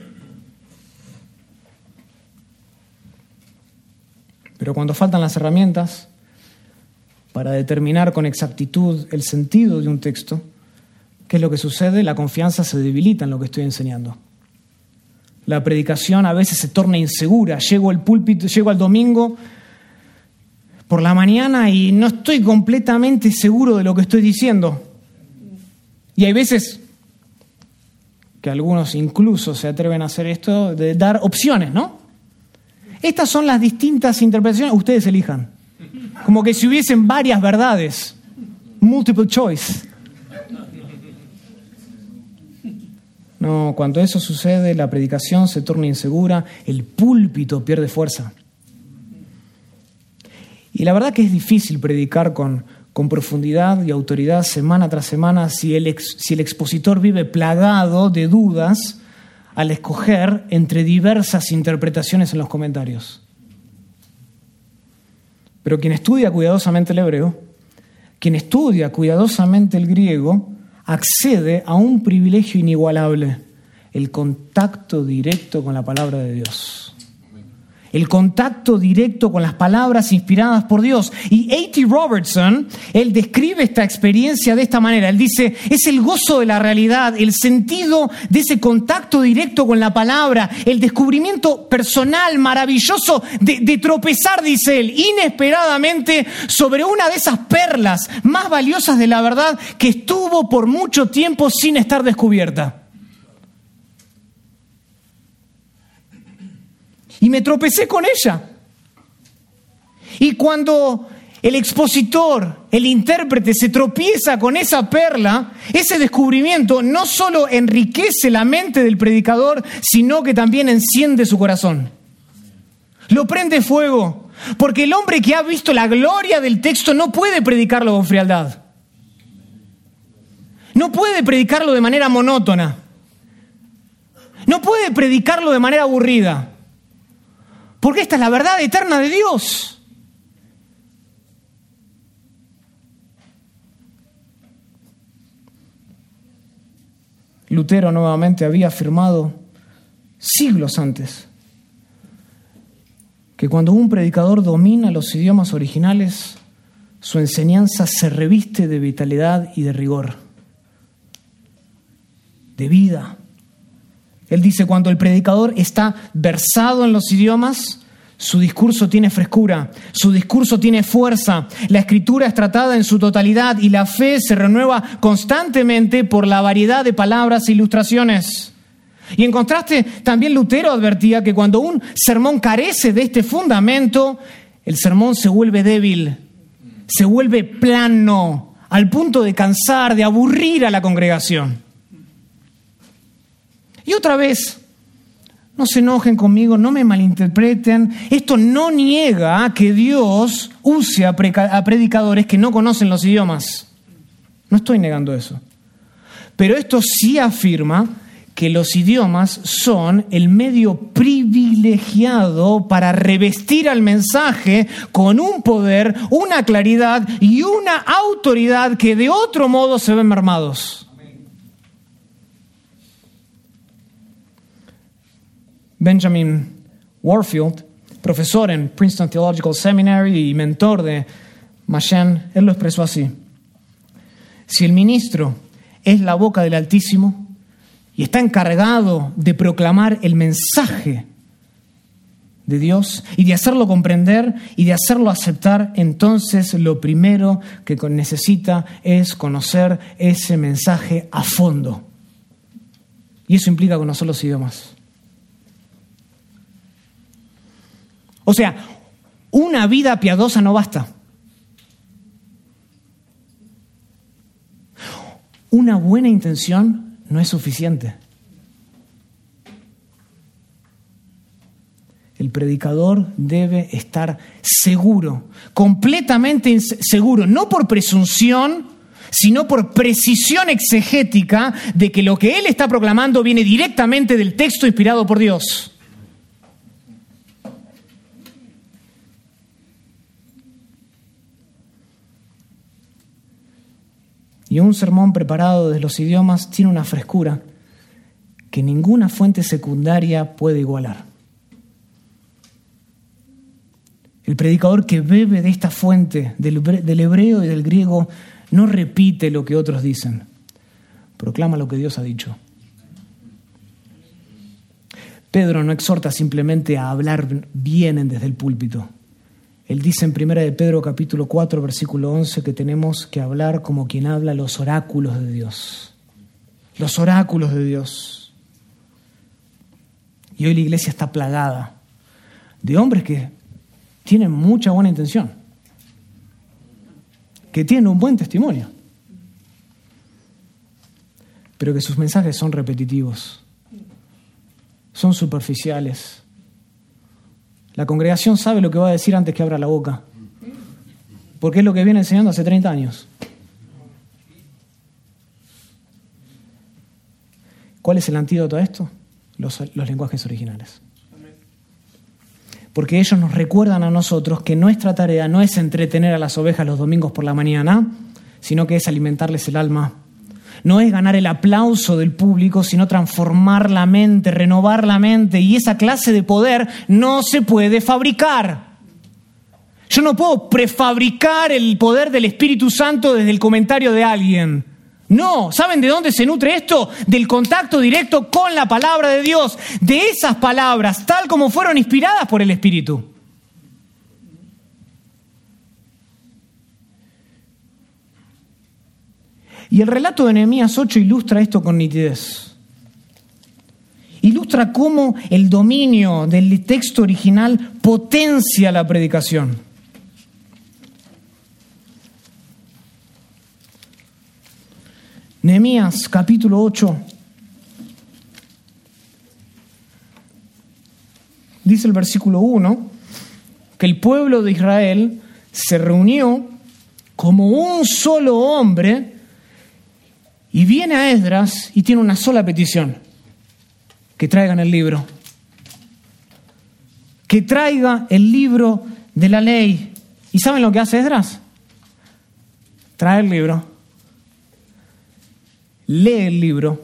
Pero cuando faltan las herramientas para determinar con exactitud el sentido de un texto, ¿qué es lo que sucede? La confianza se debilita en lo que estoy enseñando. La predicación a veces se torna insegura. Llego al púlpito, llego al domingo por la mañana y no estoy completamente seguro de lo que estoy diciendo. Y hay veces que algunos incluso se atreven a hacer esto, de dar opciones, ¿no? Estas son las distintas interpretaciones, ustedes elijan. Como que si hubiesen varias verdades, multiple choice. No, cuando eso sucede, la predicación se torna insegura, el púlpito pierde fuerza. Y la verdad que es difícil predicar con profundidad y autoridad semana tras semana si el expositor vive plagado de dudas al escoger entre diversas interpretaciones en los comentarios. Pero quien estudia cuidadosamente el hebreo, quien estudia cuidadosamente el griego, accede a un privilegio inigualable: el contacto directo con la palabra de Dios. El contacto directo con las palabras inspiradas por Dios. Y A.T. Robertson, él describe esta experiencia de esta manera. Él dice, es el gozo de la realidad, el sentido de ese contacto directo con la palabra, el descubrimiento personal, maravilloso de tropezar, dice él, inesperadamente sobre una de esas perlas más valiosas de la verdad que estuvo por mucho tiempo sin estar descubierta. Y me tropecé con ella. Y cuando el expositor, el intérprete, se tropieza con esa perla, ese descubrimiento no solo enriquece la mente del predicador, sino que también enciende su corazón. Lo prende fuego, porque el hombre que ha visto la gloria del texto no puede predicarlo con frialdad. No puede predicarlo de manera monótona. No puede predicarlo de manera aburrida. Porque esta es la verdad eterna de Dios. Lutero nuevamente había afirmado siglos antes que cuando un predicador domina los idiomas originales, su enseñanza se reviste de vitalidad y de rigor, de vida. Él dice, cuando el predicador está versado en los idiomas, su discurso tiene frescura, su discurso tiene fuerza, la escritura es tratada en su totalidad y la fe se renueva constantemente por la variedad de palabras e ilustraciones. Y en contraste, también Lutero advertía que cuando un sermón carece de este fundamento, el sermón se vuelve débil, se vuelve plano, al punto de cansar, de aburrir a la congregación. Y otra vez, no se enojen conmigo, no me malinterpreten. Esto no niega que Dios use a predicadores que no conocen los idiomas. No estoy negando eso. Pero esto sí afirma que los idiomas son el medio privilegiado para revestir al mensaje con un poder, una claridad y una autoridad que de otro modo se ven mermados. Benjamin Warfield, profesor en Princeton Theological Seminary y mentor de Machen, él lo expresó así: si el ministro es la boca del Altísimo y está encargado de proclamar el mensaje de Dios y de hacerlo comprender y de hacerlo aceptar, entonces lo primero que necesita es conocer ese mensaje a fondo. Y eso implica conocer los idiomas. O sea, una vida piadosa no basta. Una buena intención no es suficiente. El predicador debe estar seguro, completamente seguro, no por presunción, sino por precisión exegética de que lo que él está proclamando viene directamente del texto inspirado por Dios. Y un sermón preparado desde los idiomas tiene una frescura que ninguna fuente secundaria puede igualar. El predicador que bebe de esta fuente, del hebreo y del griego, no repite lo que otros dicen, proclama lo que Dios ha dicho. Pedro no exhorta simplemente a hablar bien desde el púlpito. Él dice en 1 de Pedro capítulo 4, versículo 11, que tenemos que hablar como quien habla los oráculos de Dios. Los oráculos de Dios. Y hoy la iglesia está plagada de hombres que tienen mucha buena intención, que tienen un buen testimonio, pero que sus mensajes son repetitivos, son superficiales. La congregación sabe lo que va a decir antes que abra la boca, porque es lo que viene enseñando hace 30 años. ¿Cuál es el antídoto a esto? Los lenguajes originales. Porque ellos nos recuerdan a nosotros que nuestra tarea no es entretener a las ovejas los domingos por la mañana, sino que es alimentarles el alma. No es ganar el aplauso del público, sino transformar la mente, renovar la mente. Y esa clase de poder no se puede fabricar. Yo no puedo prefabricar el poder del Espíritu Santo desde el comentario de alguien. No, ¿saben de dónde se nutre esto? Del contacto directo con la palabra de Dios, de esas palabras, tal como fueron inspiradas por el Espíritu. Y el relato de Nehemías 8 ilustra esto con nitidez. Ilustra cómo el dominio del texto original potencia la predicación. Nehemías capítulo 8. Dice el versículo 1 que el pueblo de Israel se reunió como un solo hombre y viene a Esdras y tiene una sola petición: que traigan el libro. Que traiga el libro de la ley. ¿Y saben lo que hace Esdras? Trae el libro, lee el libro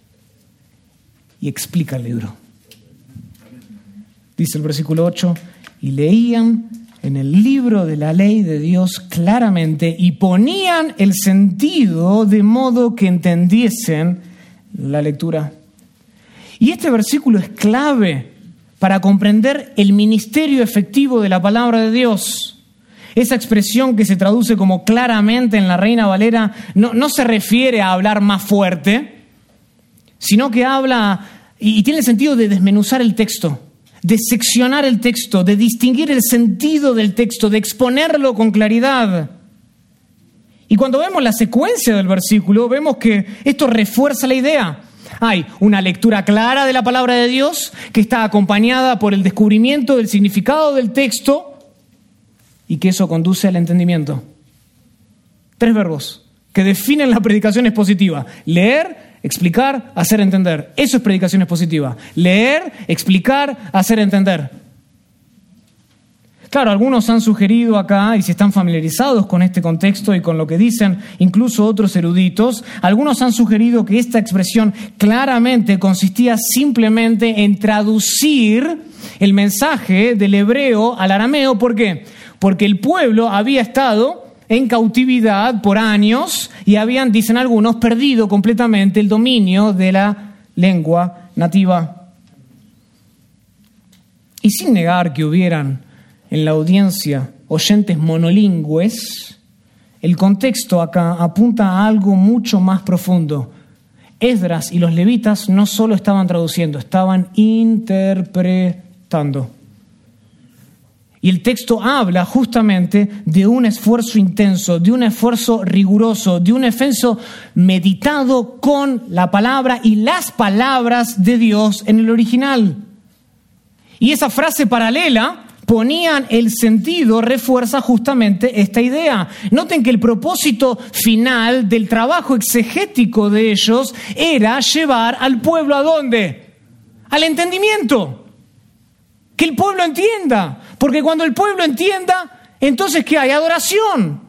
y explica el libro. Dice el versículo 8, y leían en el libro de la ley de Dios claramente y ponían el sentido de modo que entendiesen la lectura. Y este versículo es clave para comprender el ministerio efectivo de la palabra de Dios. Esa expresión que se traduce como claramente en la Reina Valera no se refiere a hablar más fuerte, sino que habla y tiene el sentido de desmenuzar el texto, de seccionar el texto, de distinguir el sentido del texto, de exponerlo con claridad. Y cuando vemos la secuencia del versículo, vemos que esto refuerza la idea. Hay una lectura clara de la palabra de Dios que está acompañada por el descubrimiento del significado del texto y que eso conduce al entendimiento. 3 verbos que definen la predicación expositiva: leer, explicar, hacer entender. Eso es predicación expositiva. Leer, explicar, hacer entender. Claro, algunos han sugerido acá, y si están familiarizados con este contexto y con lo que dicen incluso otros eruditos, algunos han sugerido que esta expresión claramente consistía simplemente en traducir el mensaje del hebreo al arameo. ¿Por qué? Porque el pueblo había estado en cautividad por años y habían, dicen algunos, perdido completamente el dominio de la lengua nativa. Y sin negar que hubieran en la audiencia oyentes monolingües, el contexto acá apunta a algo mucho más profundo. Esdras y los levitas no solo estaban traduciendo, estaban interpretando. Y el texto habla justamente de un esfuerzo intenso, de un esfuerzo riguroso, de un esfuerzo meditado con la palabra y las palabras de Dios en el original. Y esa frase paralela, ponían el sentido, refuerza justamente esta idea. Noten que el propósito final del trabajo exegético de ellos era llevar al pueblo ¿a dónde? Al entendimiento. Que el pueblo entienda. Porque cuando el pueblo entienda, entonces ¿qué hay? Adoración.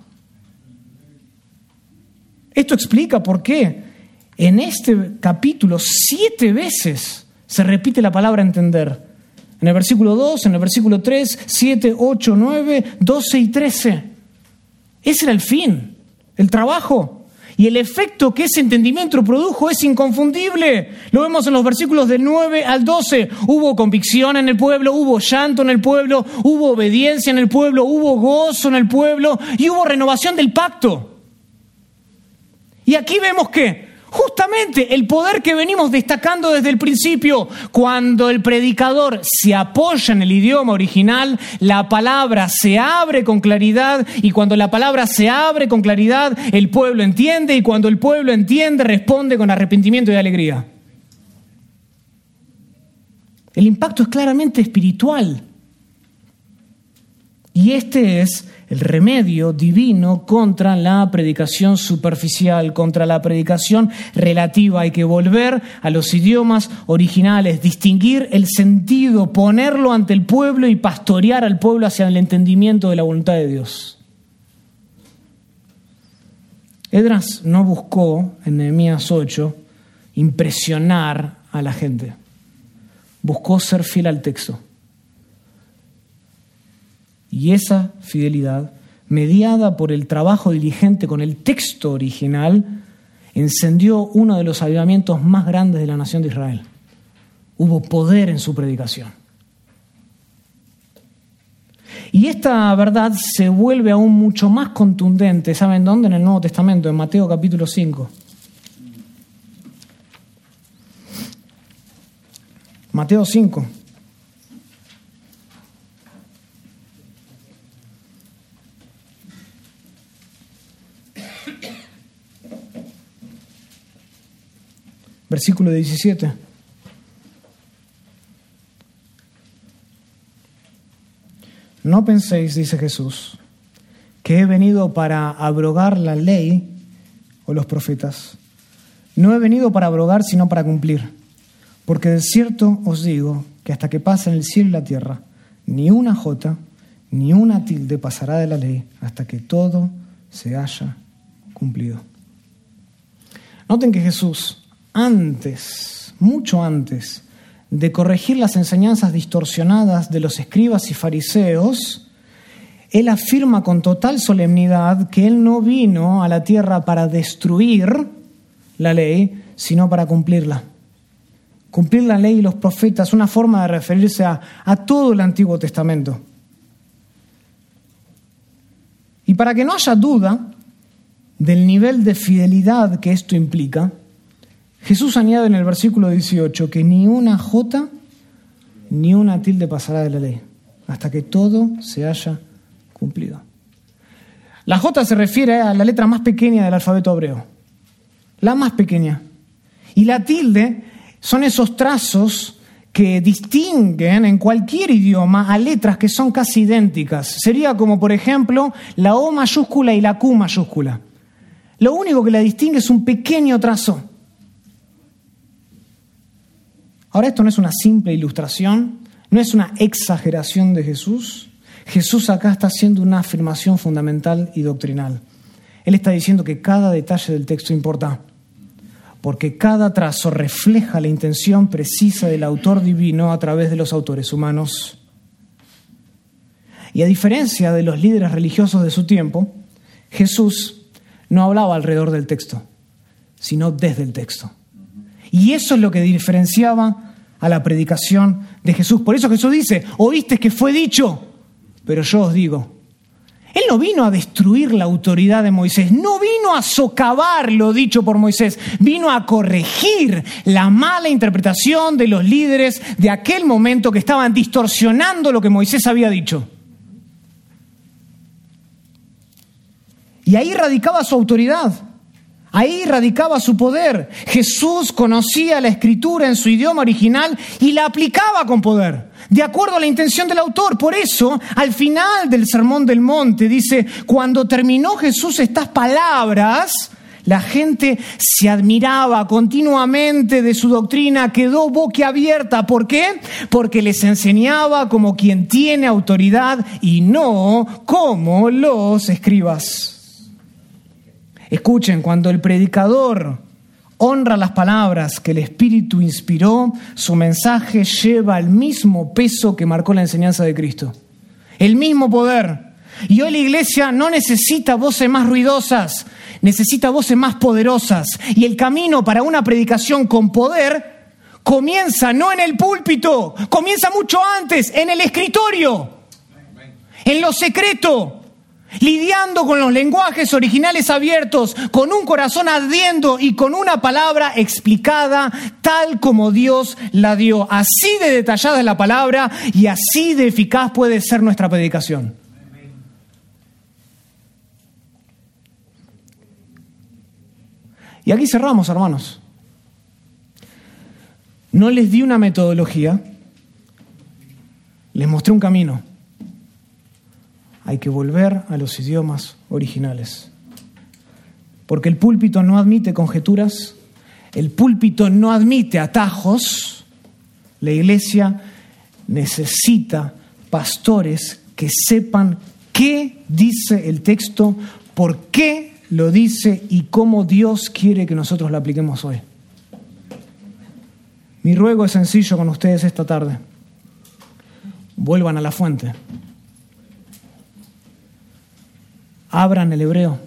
Esto explica por qué en este capítulo 7 veces se repite la palabra entender. En el versículo 2, en el versículo 3, 7, 8, 9, 12 y 13. Ese era el fin, el trabajo. Y el efecto que ese entendimiento produjo es inconfundible. Lo vemos en los versículos del 9 al 12. Hubo convicción en el pueblo, hubo llanto en el pueblo, hubo obediencia en el pueblo, hubo gozo en el pueblo y hubo renovación del pacto. Y aquí vemos que Justamente el poder que venimos destacando desde el principio. Cuando el predicador se apoya en el idioma original, la palabra se abre con claridad, y cuando la palabra se abre con claridad, el pueblo entiende, y cuando el pueblo entiende, responde con arrepentimiento y alegría. El impacto es claramente espiritual. Y este es el remedio divino contra la predicación superficial, contra la predicación relativa. Hay que volver a los idiomas originales, distinguir el sentido, ponerlo ante el pueblo y pastorear al pueblo hacia el entendimiento de la voluntad de Dios. Esdras no buscó en Nehemías 8 impresionar a la gente. Buscó ser fiel al texto. Y esa fidelidad, mediada por el trabajo diligente con el texto original, encendió uno de los avivamientos más grandes de la nación de Israel. Hubo poder en su predicación. Y esta verdad se vuelve aún mucho más contundente. ¿Saben dónde? En el Nuevo Testamento, en Mateo capítulo 5. Mateo 5. Versículo 17. No penséis, dice Jesús, que he venido para abrogar la ley o los profetas. No he venido para abrogar, sino para cumplir. Porque de cierto os digo que hasta que pasen el cielo y la tierra, ni una jota, ni una tilde pasará de la ley hasta que todo se haya cumplido. Noten que Jesús, antes, mucho antes de corregir las enseñanzas distorsionadas de los escribas y fariseos, Él afirma con total solemnidad que Él no vino a la tierra para destruir la ley, sino para cumplirla. Cumplir la ley y los profetas, una forma de referirse a todo el Antiguo Testamento. Y para que no haya duda del nivel de fidelidad que esto implica, Jesús añade en el versículo 18 que ni una jota ni una tilde pasará de la ley, hasta que todo se haya cumplido. La jota se refiere a la letra más pequeña del alfabeto hebreo, la más pequeña. Y la tilde son esos trazos que distinguen en cualquier idioma a letras que son casi idénticas. Sería como, por ejemplo, la O mayúscula y la Q mayúscula. Lo único que la distingue es un pequeño trazo. Ahora, esto no es una simple ilustración, no es una exageración de Jesús. Jesús acá está haciendo una afirmación fundamental y doctrinal. Él está diciendo que cada detalle del texto importa, porque cada trazo refleja la intención precisa del autor divino a través de los autores humanos. Y a diferencia de los líderes religiosos de su tiempo, Jesús no hablaba alrededor del texto, sino desde el texto. Y eso es lo que diferenciaba a la predicación de Jesús. Por eso Jesús dice, oíste que fue dicho, pero yo os digo. Él no vino a destruir la autoridad de Moisés, no vino a socavar lo dicho por Moisés, vino a corregir la mala interpretación de los líderes de aquel momento que estaban distorsionando lo que Moisés había dicho. Y ahí radicaba su autoridad, ahí radicaba su poder. Jesús conocía la Escritura en su idioma original y la aplicaba con poder, de acuerdo a la intención del autor. Por eso, al final del Sermón del Monte, dice, cuando terminó Jesús estas palabras, la gente se admiraba continuamente de su doctrina, quedó boquiabierta. ¿Por qué? Porque les enseñaba como quien tiene autoridad y no como los escribas. Escuchen, cuando el predicador honra las palabras que el Espíritu inspiró, su mensaje lleva el mismo peso que marcó la enseñanza de Cristo. El mismo poder. Y hoy la iglesia no necesita voces más ruidosas, necesita voces más poderosas. Y el camino para una predicación con poder comienza no en el púlpito, comienza mucho antes, en el escritorio, en lo secreto. lidiando con los lenguajes originales abiertos, con un corazón ardiendo y con una palabra explicada tal como Dios la dio. Así de detallada es la palabra y así de eficaz puede ser nuestra predicación. Y aquí cerramos, hermanos. No les di una metodología, les mostré un camino. Hay que volver a los idiomas originales. Porque el púlpito no admite conjeturas, el púlpito no admite atajos. La iglesia necesita pastores que sepan qué dice el texto, por qué lo dice y cómo Dios quiere que nosotros lo apliquemos hoy. Mi ruego es sencillo con ustedes esta tarde. Vuelvan a la fuente. Abran el hebreo.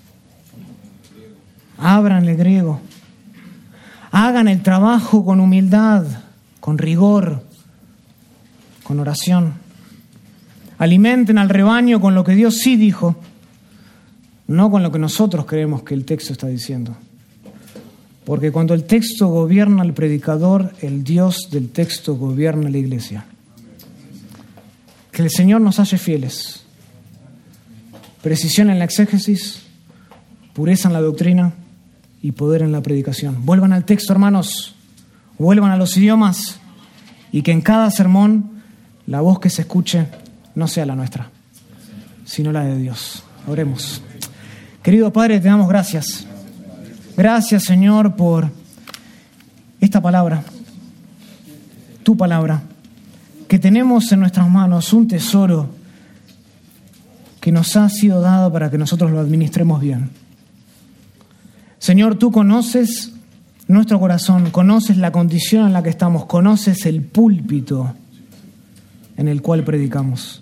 Abran el griego. Hagan el trabajo con humildad, con rigor, con oración. Alimenten al rebaño con lo que Dios sí dijo, no con lo que nosotros creemos que el texto está diciendo. Porque cuando el texto gobierna al predicador, el Dios del texto gobierna la iglesia. Que el Señor nos halle fieles. Precisión en la exégesis, pureza en la doctrina y poder en la predicación. Vuelvan al texto, hermanos. Vuelvan a los idiomas y que en cada sermón la voz que se escuche no sea la nuestra, sino la de Dios. Oremos. Querido Padre, te damos gracias. Gracias, Señor, por esta palabra, tu palabra, que tenemos en nuestras manos, un tesoro que nos ha sido dado para que nosotros lo administremos bien. Señor, tú conoces nuestro corazón, conoces la condición en la que estamos, conoces el púlpito en el cual predicamos.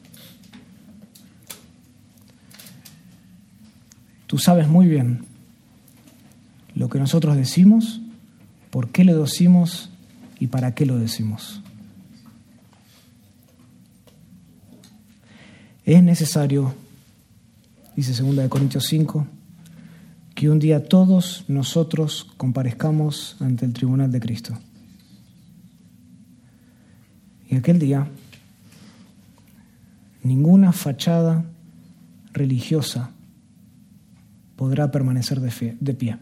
Tú sabes muy bien lo que nosotros decimos, por qué lo decimos y para qué lo decimos. Es necesario, dice 2 Corintios 5, que un día todos nosotros comparezcamos ante el tribunal de Cristo. Y aquel día, ninguna fachada religiosa podrá permanecer de pie.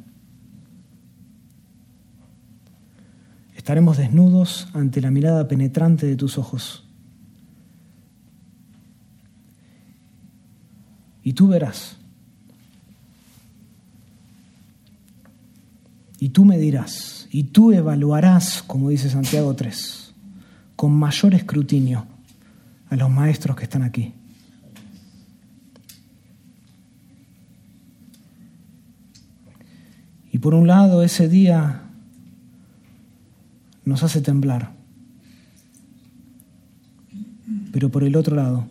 Estaremos desnudos ante la mirada penetrante de tus ojos. Y tú verás. Y tú me dirás. Y tú evaluarás, como dice Santiago 3, con mayor escrutinio a los maestros que están aquí. Y por un lado, ese día nos hace temblar. Pero por el otro lado,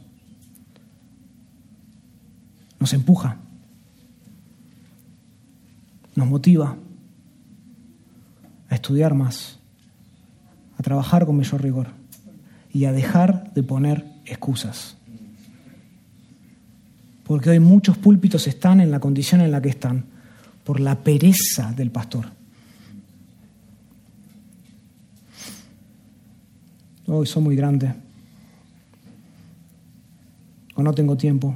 nos empuja, nos motiva a estudiar más, a trabajar con mayor rigor y a dejar de poner excusas. Porque hoy muchos púlpitos están en la condición en la que están por la pereza del pastor. Hoy soy muy grande, o no tengo tiempo,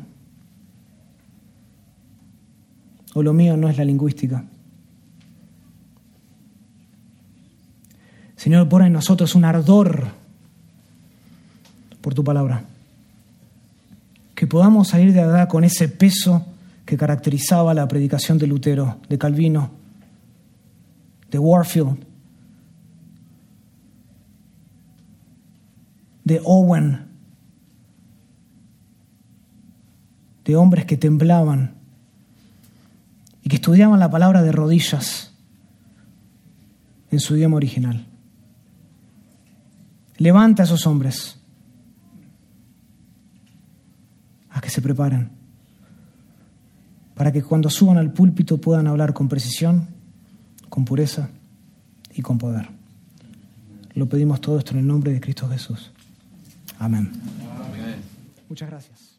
o lo mío no es la lingüística. Señor, pon en nosotros un ardor por tu palabra. Que podamos salir de acá con ese peso que caracterizaba la predicación de Lutero, de Calvino, de Warfield, de Owen, de hombres que temblaban y que estudiaban la palabra de rodillas en su idioma original. Levanta a esos hombres a que se preparen para que cuando suban al púlpito puedan hablar con precisión, con pureza y con poder. Lo pedimos todo esto en el nombre de Cristo Jesús. Amén. Amén. Muchas gracias.